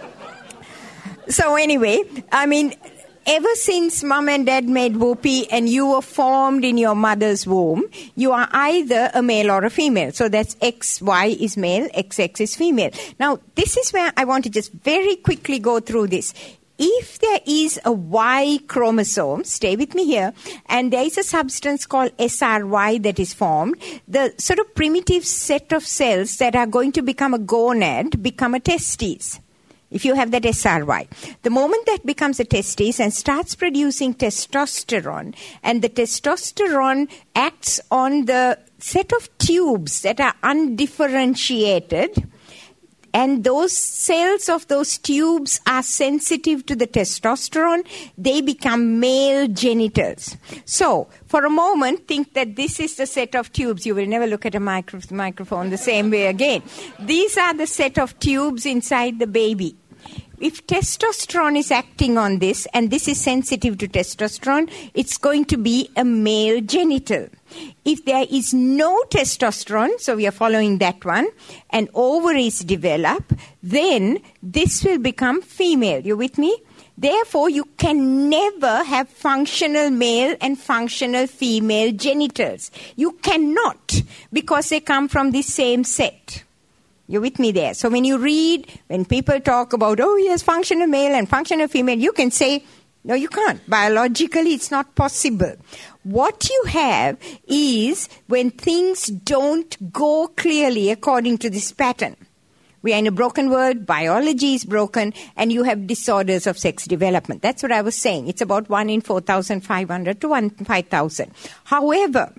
so anyway, I mean, ever since mom and dad made whoopee and you were formed in your mother's womb, you are either a male or a female. So that's X Y is male, X X is female. Now, this is where I want to just very quickly go through this. If there is a Y chromosome, stay with me here, and there is a substance called S R Y that is formed, the sort of primitive set of cells that are going to become a gonad become a testes. If you have that S R Y. The moment that becomes a testis and starts producing testosterone, and the testosterone acts on the set of tubes that are undifferentiated, and those cells of those tubes are sensitive to the testosterone, they become male genitals. So, for a moment, think that this is the set of tubes. You will never look at a micro- microphone the same way again. These are the set of tubes inside the baby. If testosterone is acting on this, and this is sensitive to testosterone, it's going to be a male genital. If there is no testosterone, so we are following that one, and ovaries develop, then this will become female. You with me? Therefore, you can never have functional male and functional female genitals. You cannot, because they come from the same set. You're with me there. So when you read, when people talk about, oh, yes, functional male and functional female, you can say, no, you can't. Biologically, it's not possible. What you have is when things don't go clearly according to this pattern. We are in a broken world, biology is broken, and you have disorders of sex development. That's what I was saying. It's about one in four thousand five hundred to one in five thousand. However,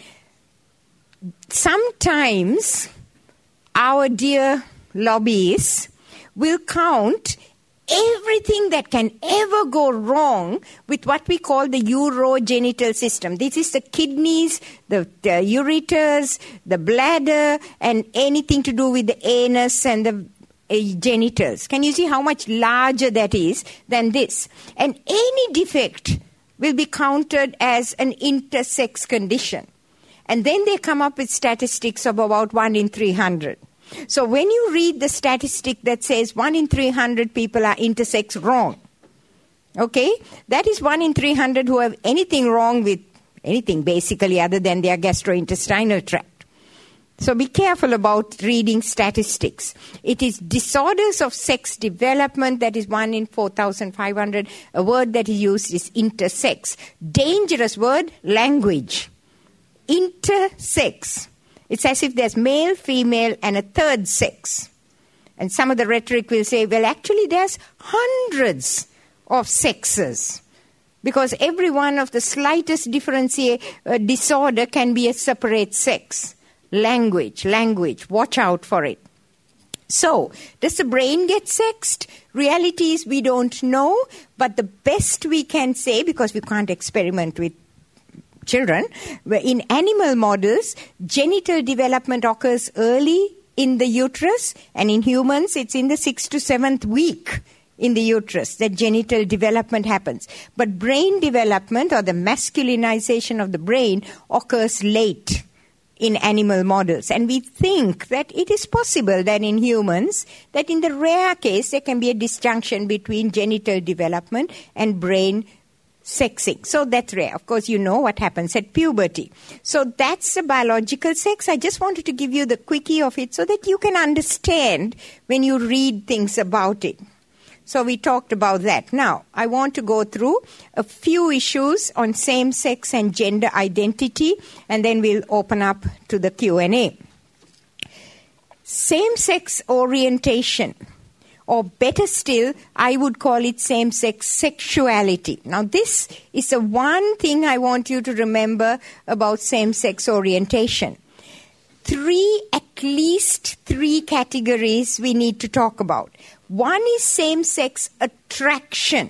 sometimes our dear lobbyists will count every everything that can ever go wrong with what we call the urogenital system. This is the kidneys, the, the ureters, the bladder, and anything to do with the anus and the uh, genitals. Can you see how much larger that is than this? And any defect will be counted as an intersex condition. And then they come up with statistics of about one in three hundred. So when you read the statistic that says one in three hundred people are intersex, wrong. Okay? That is one in three hundred who have anything wrong with anything basically other than their gastrointestinal tract. So be careful about reading statistics. It is disorders of sex development, that is one in four thousand five hundred. A word that is used is intersex. Dangerous word, language. Intersex. It's as if there's male, female, and a third sex. And some of the rhetoric will say, well, actually there's hundreds of sexes. Because every one of the slightest differentia- uh, disorder can be a separate sex. Language, language, watch out for it. So, does the brain get sexed? Reality is we don't know, but the best we can say, because we can't experiment with children, in animal models, genital development occurs early in the uterus, and in humans, it's in the sixth to seventh week in the uterus that genital development happens. But brain development, or the masculinization of the brain, occurs late in animal models. And we think that it is possible that in humans, that in the rare case, there can be a disjunction between genital development and brain sexing. So that's rare. Of course, you know what happens at puberty. So that's the biological sex. I just wanted to give you the quickie of it so that you can understand when you read things about it. So we talked about that. Now, I want to go through a few issues on same-sex and gender identity, and then we'll open up to the Q and A. Same-sex orientation, or better still, I would call it same-sex sexuality. Now, this is the one thing I want you to remember about same-sex orientation. Three, at least three categories we need to talk about. One is same-sex attraction.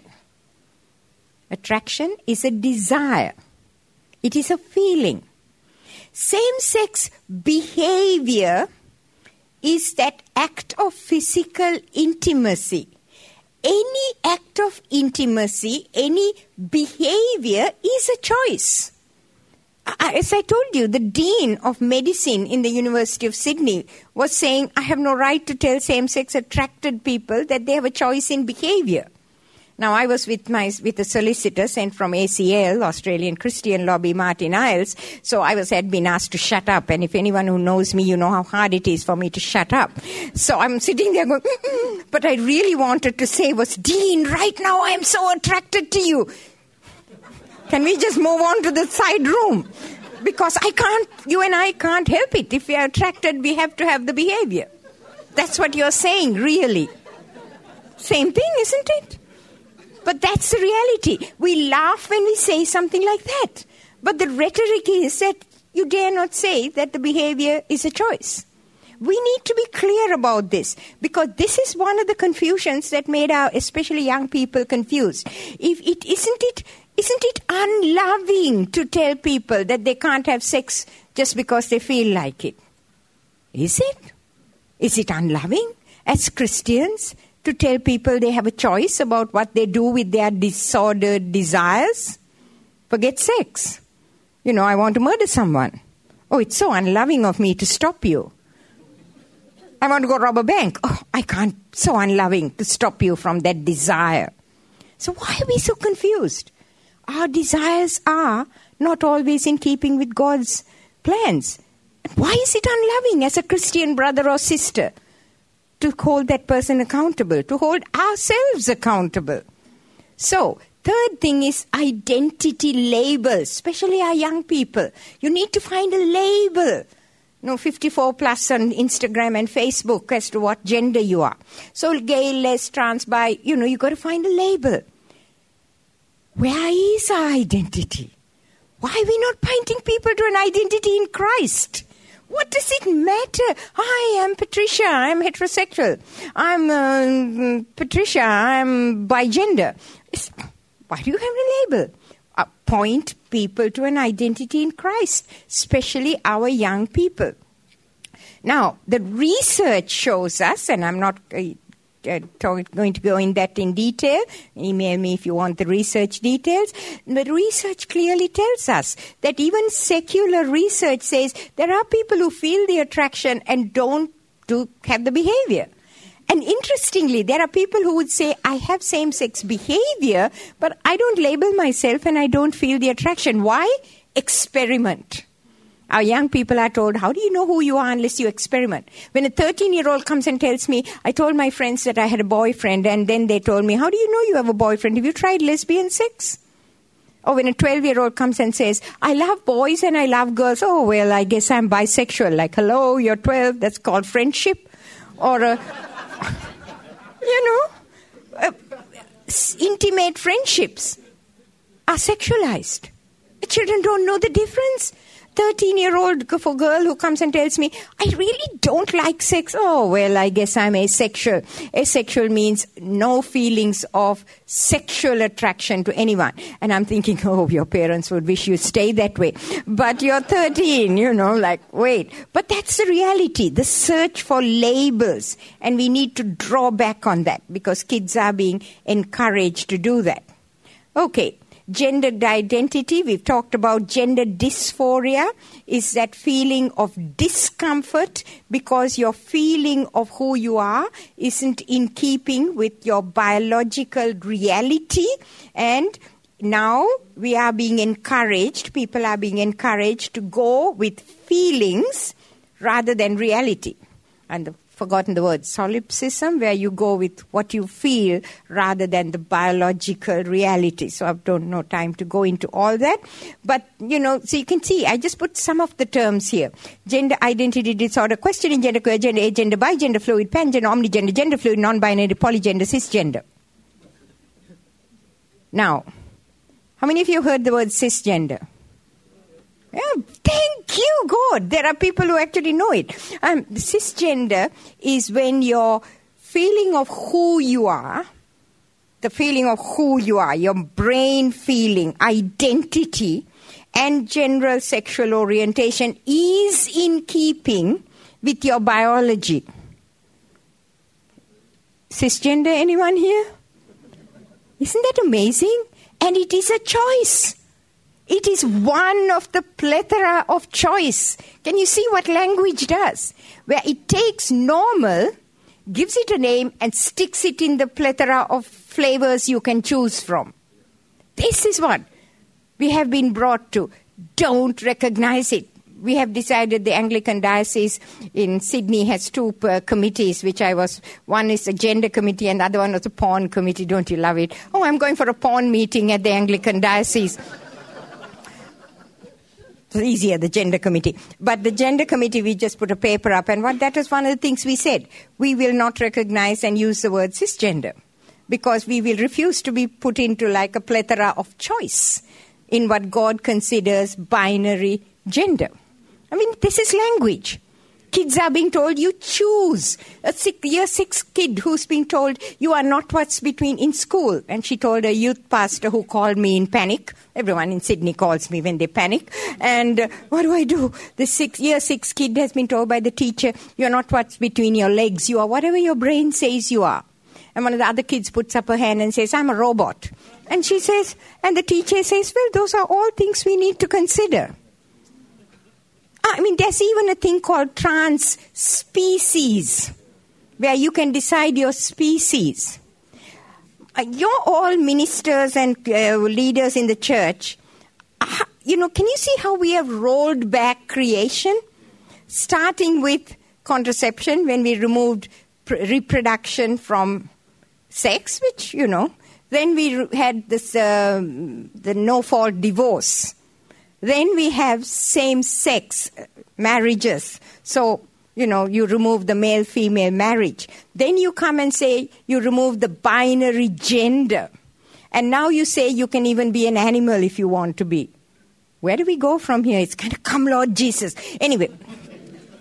Attraction is a desire. It is a feeling. Same-sex behavior is that act of physical intimacy. Any act of intimacy, any behavior is a choice. As I told you, the Dean of Medicine in the University of Sydney was saying, I have no right to tell same-sex attracted people that they have a choice in behavior. Now, I was with my with a solicitor sent from A C L, Australian Christian Lobby, Martin Iles, so I was had been asked to shut up, and if anyone who knows me, you know how hard it is for me to shut up. So I'm sitting there going, mm-mm. But I really wanted to say was, Dean, right now I am so attracted to you. Can we just move on to the side room? Because I can't, you and I can't help it. If we are attracted, we have to have the behavior. That's what you're saying, really. Same thing, isn't it? But that's the reality. We laugh when we say something like that. But the rhetoric is that you dare not say that the behavior is a choice. We need to be clear about this, because this is one of the confusions that made our, especially young people, confused. If it isn't it, isn't it unloving to tell people that they can't have sex just because they feel like it? Is it? Is it unloving as Christians to tell people they have a choice about what they do with their disordered desires? Forget sex. You know, I want to murder someone. Oh, it's so unloving of me to stop you. I want to go rob a bank. Oh, I can't. So unloving to stop you from that desire. So why are we so confused? Our desires are not always in keeping with God's plans. Why is it unloving as a Christian brother or sister to hold that person accountable, to hold ourselves accountable? So, third thing is identity labels, especially our young people. You need to find a label. No, fifty-four plus on Instagram and Facebook as to what gender you are. So, gay, les, trans, bi, you know, you got to find a label. Where is our identity? Why are we not pointing people to an identity in Christ? What does it matter? Hi, I'm Patricia. I'm heterosexual. I'm uh, Patricia. I'm bigender. It's, why do you have a label? Uh, point people to an identity in Christ, especially our young people. Now, the research shows us, and I'm not uh, uh, talk, going to go in that in detail. Email me if you want the research details. The research clearly tells us that even secular research says there are people who feel the attraction and don't do, have the behavior. And interestingly, there are people who would say, I have same-sex behavior, but I don't label myself and I don't feel the attraction. Why? Experiment. Our young people are told, how do you know who you are unless you experiment? When a thirteen-year-old comes and tells me, I told my friends that I had a boyfriend, and then they told me, how do you know you have a boyfriend? Have you tried lesbian sex? Or when a twelve-year-old comes and says, I love boys and I love girls. Oh, well, I guess I'm bisexual. Like, hello, you're twelve. That's called friendship. Or, uh, you know, uh, intimate friendships are sexualized. The children don't know the difference. thirteen-year-old girl who comes and tells me, I really don't like sex. Oh, well, I guess I'm asexual. Asexual means no feelings of sexual attraction to anyone. And I'm thinking, oh, your parents would wish you stay that way. But you're thirteen, you know, like, wait. But that's the reality, the search for labels. And we need to draw back on that because kids are being encouraged to do that. Okay. Gendered identity, we've talked about gender dysphoria, is that feeling of discomfort because your feeling of who you are isn't in keeping with your biological reality. And now we are being encouraged, people are being encouraged to go with feelings rather than reality. And the forgotten the word, solipsism, where you go with what you feel rather than the biological reality. So I don't know time to go into all that. But, you know, so you can see, I just put some of the terms here. Gender identity disorder, questioning gender, queer gender, agender, bigender, fluid, pangender, omnigender, gender fluid, non-binary, polygender, cisgender. Now, how many of you heard the word cisgender? Yeah, thank you, God. There are people who actually know it. Um, cisgender is when your feeling of who you are, the feeling of who you are, your brain feeling, identity, and general sexual orientation is in keeping with your biology. Cisgender, anyone here? Isn't that amazing? And it is a choice. It is one of the plethora of choice. Can you see what language does? Where it takes normal, gives it a name, and sticks it in the plethora of flavors you can choose from. This is what we have been brought to. Don't recognize it. We have decided the Anglican Diocese in Sydney has two uh, committees, which I was, one is a gender committee and the other one was a porn committee. Don't you love it? Oh, I'm going for a porn meeting at the Anglican Diocese. Easier, the gender committee. But the gender committee, we just put a paper up, and what that was one of the things we said. We will not recognize and use the word cisgender because we will refuse to be put into like a plethora of choice in what God considers binary gender. I mean, this is language. Kids are being told you choose. A six, year six kid who's being told you are not what's between in school. And she told a youth pastor who called me in panic. Everyone in Sydney calls me when they panic. And uh, what do I do? The six, year six kid has been told by the teacher, you're not what's between your legs. You are whatever your brain says you are. And one of the other kids puts up her hand and says, I'm a robot. And she says, and the teacher says, well, those are all things we need to consider. I mean, there's even a thing called trans species, where you can decide your species. Uh, you're all ministers and uh, leaders in the church. Uh, you know, can you see how we have rolled back creation? Starting with contraception, when we removed pr- reproduction from sex, which, you know. Then we re- had this uh, the no-fault divorce. Then we have same-sex marriages. So, you know, you remove the male-female marriage. Then you come and say you remove the binary gender. And now you say you can even be an animal if you want to be. Where do we go from here? It's kind of, come Lord Jesus. Anyway,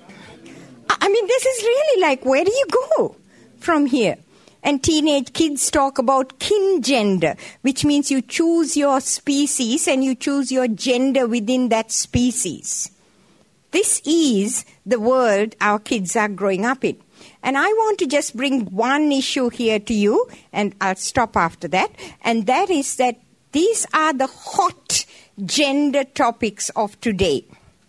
I mean, this is really like, where do you go from here? And teenage kids talk about kin gender, which means you choose your species and you choose your gender within that species. This is the world our kids are growing up in. And I want to just bring one issue here to you, and I'll stop after that, and that is that these are the hot gender topics of today.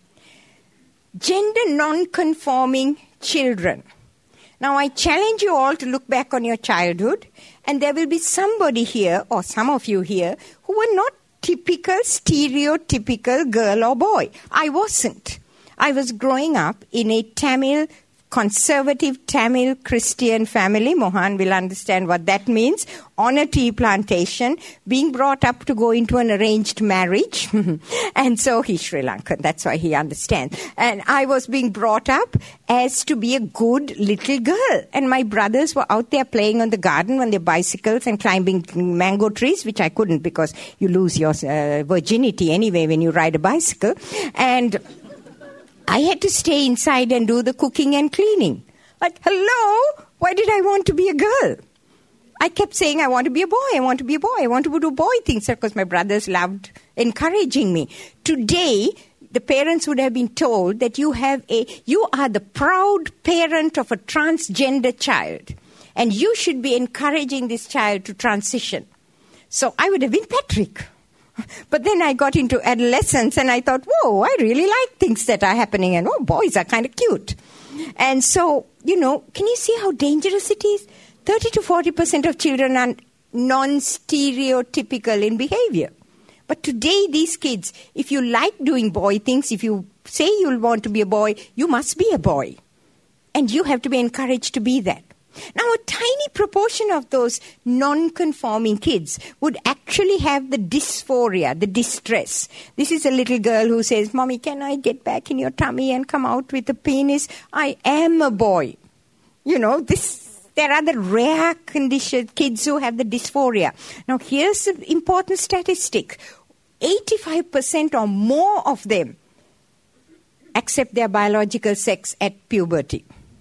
Gender non-conforming children. Now, I challenge you all to look back on your childhood, and there will be somebody here, or some of you here, who were not typical, stereotypical girl or boy. I wasn't. I was growing up in a Tamil, conservative Tamil Christian family. Mohan will understand what that means. On a tea plantation, being brought up to go into an arranged marriage. And so he's Sri Lankan. That's why he understands. And I was being brought up as to be a good little girl. And my brothers were out there playing on the garden on their bicycles and climbing mango trees, which I couldn't because you lose your uh, virginity anyway when you ride a bicycle. And I had to stay inside and do the cooking and cleaning. Like, hello, why did I want to be a girl? I kept saying, I want to be a boy, I want to be a boy, I want to do boy things, because my brothers loved encouraging me. Today, the parents would have been told that you have a, you are the proud parent of a transgender child, and you should be encouraging this child to transition. So I would have been Patrick. But then I got into adolescence and I thought, whoa, I really like things that are happening, and oh, boys are kind of cute. And so, you know, can you see how dangerous it is? thirty to forty percent of children are non-stereotypical in behavior. But today, these kids, if you like doing boy things, if you say you want to be a boy, you must be a boy. And you have to be encouraged to be that. Now, a tiny proportion of those non-conforming kids would actually have the dysphoria, the distress. This is a little girl who says, Mommy, can I get back in your tummy and come out with a penis? I am a boy. You know, this. There are the rare condition kids who have the dysphoria. Now, here's an important statistic. eighty-five percent or more of them accept their biological sex at puberty.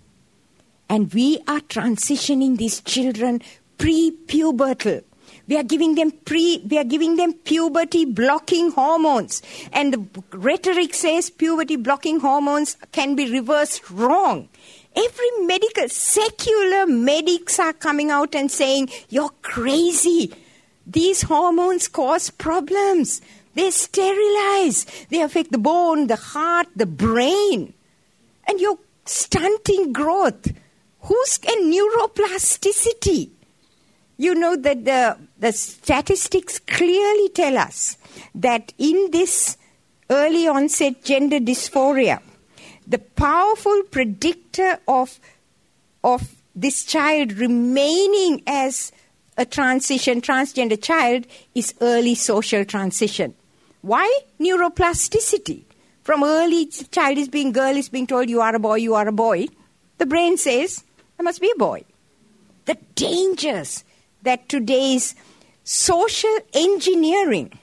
And we are transitioning these children pre-pubertal. We are giving them pre, we are giving them puberty blocking hormones. And the rhetoric says puberty blocking hormones can be reversed wrong. Every medical, secular medics are coming out and saying, you're crazy. These hormones cause problems. They sterilize. They affect the bone, the heart, the brain. And you're stunting growth. Who's and neuroplasticity? You know that the, the statistics clearly tell us that in this early onset gender dysphoria, the powerful predictor of, of this child remaining as a transition, transgender child is early social transition. Why? Neuroplasticity. From early, child is being, girl is being told, you are a boy, you are a boy. The brain says, I must be a boy. The dangers that today's social engineering,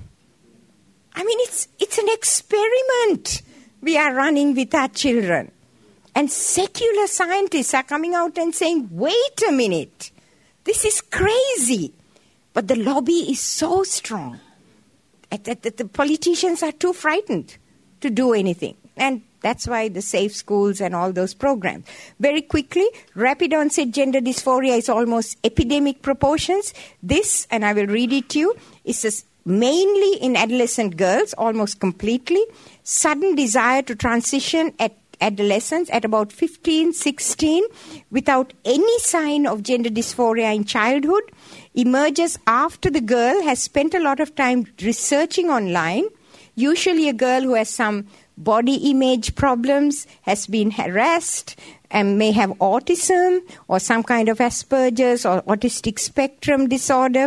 I mean, it's it's an experiment we are running with our children. And secular scientists are coming out and saying, wait a minute, this is crazy. But the lobby is so strong that the politicians are too frightened to do anything. And that's why the safe schools and all those programs. Very quickly, rapid onset gender dysphoria is almost epidemic proportions. This, and I will read it to you, is mainly in adolescent girls, almost completely. Sudden desire to transition at adolescence at about fifteen, sixteen, without any sign of gender dysphoria in childhood, emerges after the girl has spent a lot of time researching online, usually a girl who has some body image problems, has been harassed, and may have autism or some kind of Asperger's or autistic spectrum disorder,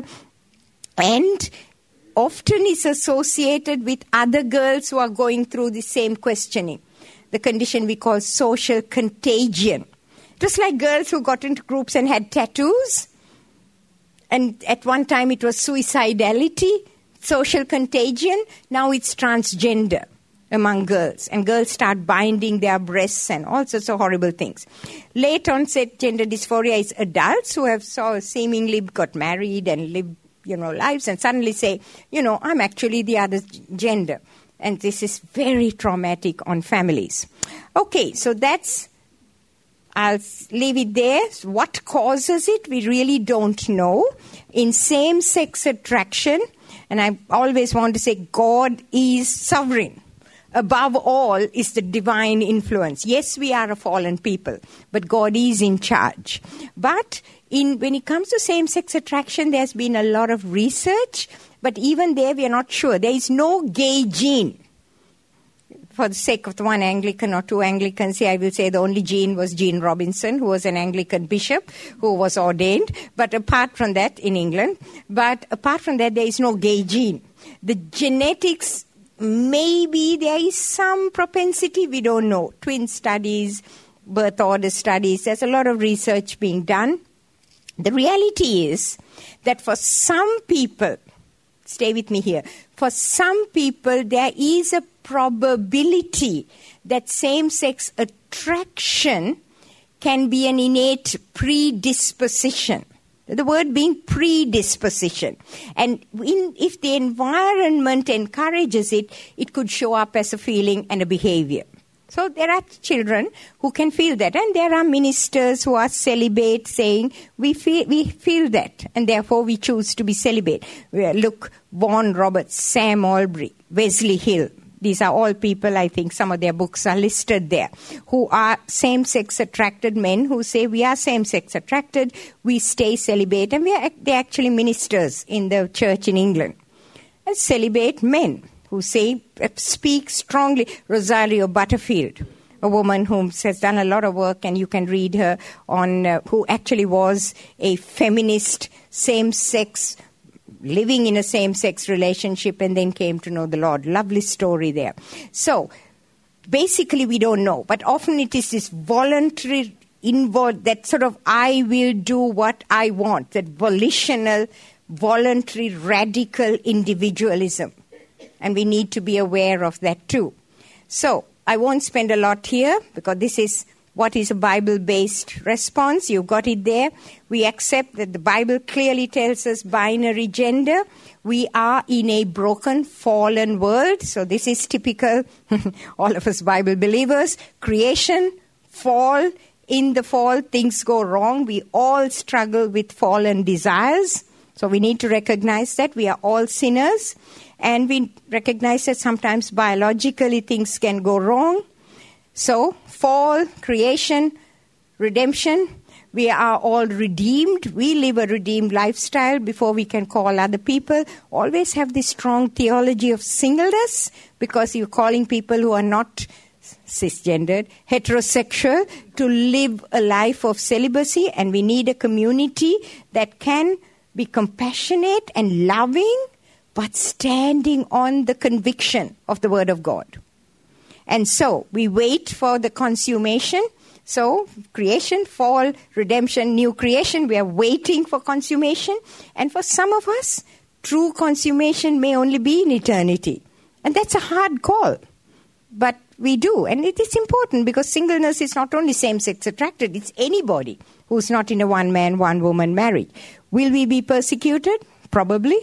and often is associated with other girls who are going through the same questioning, the condition we call social contagion. Just like girls who got into groups and had tattoos, and at one time it was suicidality, social contagion, now it's transgender. among girls. And girls start binding their breasts and all sorts of horrible things. Late onset gender dysphoria is adults who have so seemingly got married and lived, you know, lives and suddenly say, you know, I'm actually the other gender. And this is very traumatic on families. Okay, so that's, I'll leave it there. What causes it, we really don't know. In same-sex attraction, and I always want to say God is sovereign. Above all is the divine influence. Yes, we are a fallen people, but God is in charge. But in when it comes to same-sex attraction, there's been a lot of research, but even there we are not sure. There is no gay gene. For the sake of the one Anglican or two Anglicans here, I will say the only Gene was Gene Robinson, who was an Anglican bishop who was ordained. But apart from that, in England, but apart from that, there is no gay gene. The genetics, maybe there is some propensity, we don't know. Twin studies, birth order studies, there's a lot of research being done. The reality is that for some people, stay with me here, for some people there is a probability that same-sex attraction can be an innate predisposition. The word being predisposition. And in, if the environment encourages it, it could show up as a feeling and a behavior. So there are children who can feel that. And there are ministers who are celibate saying, we feel, we feel that. And therefore we choose to be celibate. Look, Vaughan Roberts, Sam Albury, Wesley Hill. These are all people, I think some of their books are listed there, who are same-sex attracted men who say we are same-sex attracted, we stay celibate, and we are, they're actually ministers in the church in England. And celibate men who say, speak strongly. Rosario Butterfield, a woman who has done a lot of work, and you can read her on, uh, who actually was a feminist, same-sex living in a same-sex relationship and then came to know the Lord. Lovely story there. So, basically we don't know. But often it is this voluntary, involved, that sort of I will do what I want, that volitional, voluntary, radical individualism. And we need to be aware of that too. So, I won't spend a lot here because this is what is a Bible-based response. You've got it there. We accept that the Bible clearly tells us binary gender. We are in a broken, fallen world. So this is typical, all of us Bible believers. Creation, fall. In the fall, things go wrong. We all struggle with fallen desires. So we need to recognize that we are all sinners. And we recognize that sometimes biologically things can go wrong. So, fall, creation, redemption, we are all redeemed. We live a redeemed lifestyle before we can call other people. Always have this strong theology of singleness because you're calling people who are not cisgendered, heterosexual, to live a life of celibacy. And we need a community that can be compassionate and loving, but standing on the conviction of the Word of God. And so, we wait for the consummation. So, creation, fall, redemption, new creation, we are waiting for consummation. And for some of us, true consummation may only be in eternity. And that's a hard call. But we do. And it is important because singleness is not only same-sex attracted, it's anybody who's not in a one-man, one-woman marriage. Will we be persecuted? Probably.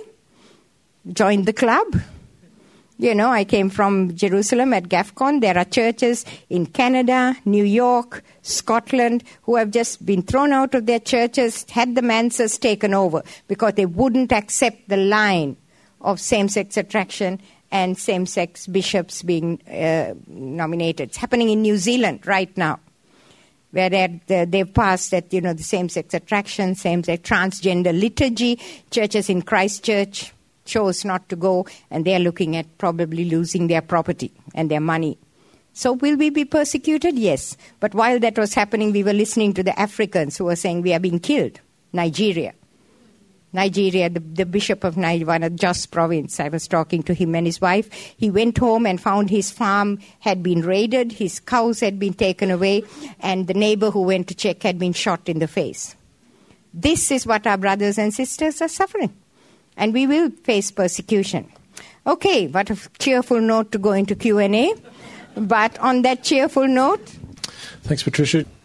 Join the club. You know, I came from Jerusalem at GAFCON. There are churches in Canada, New York, Scotland, who have just been thrown out of their churches, had the Mansers taken over because they wouldn't accept the line of same-sex attraction and same-sex bishops being uh, nominated. It's happening in New Zealand right now, where they've passed that, you know, the same-sex attraction, same-sex transgender liturgy. Churches in Christchurch chose not to go, and they're looking at probably losing their property and their money. So will we be persecuted? Yes. But while that was happening, we were listening to the Africans who were saying we are being killed. Nigeria. Nigeria, the, the bishop of Nigeria, Jos province, I was talking to him and his wife. He went home and found his farm had been raided, his cows had been taken away, and the neighbor who went to check had been shot in the face. This is what our brothers and sisters are suffering. And we will face persecution. Okay, what a cheerful note to go into Q and A. But on that cheerful note... Thanks, Patricia.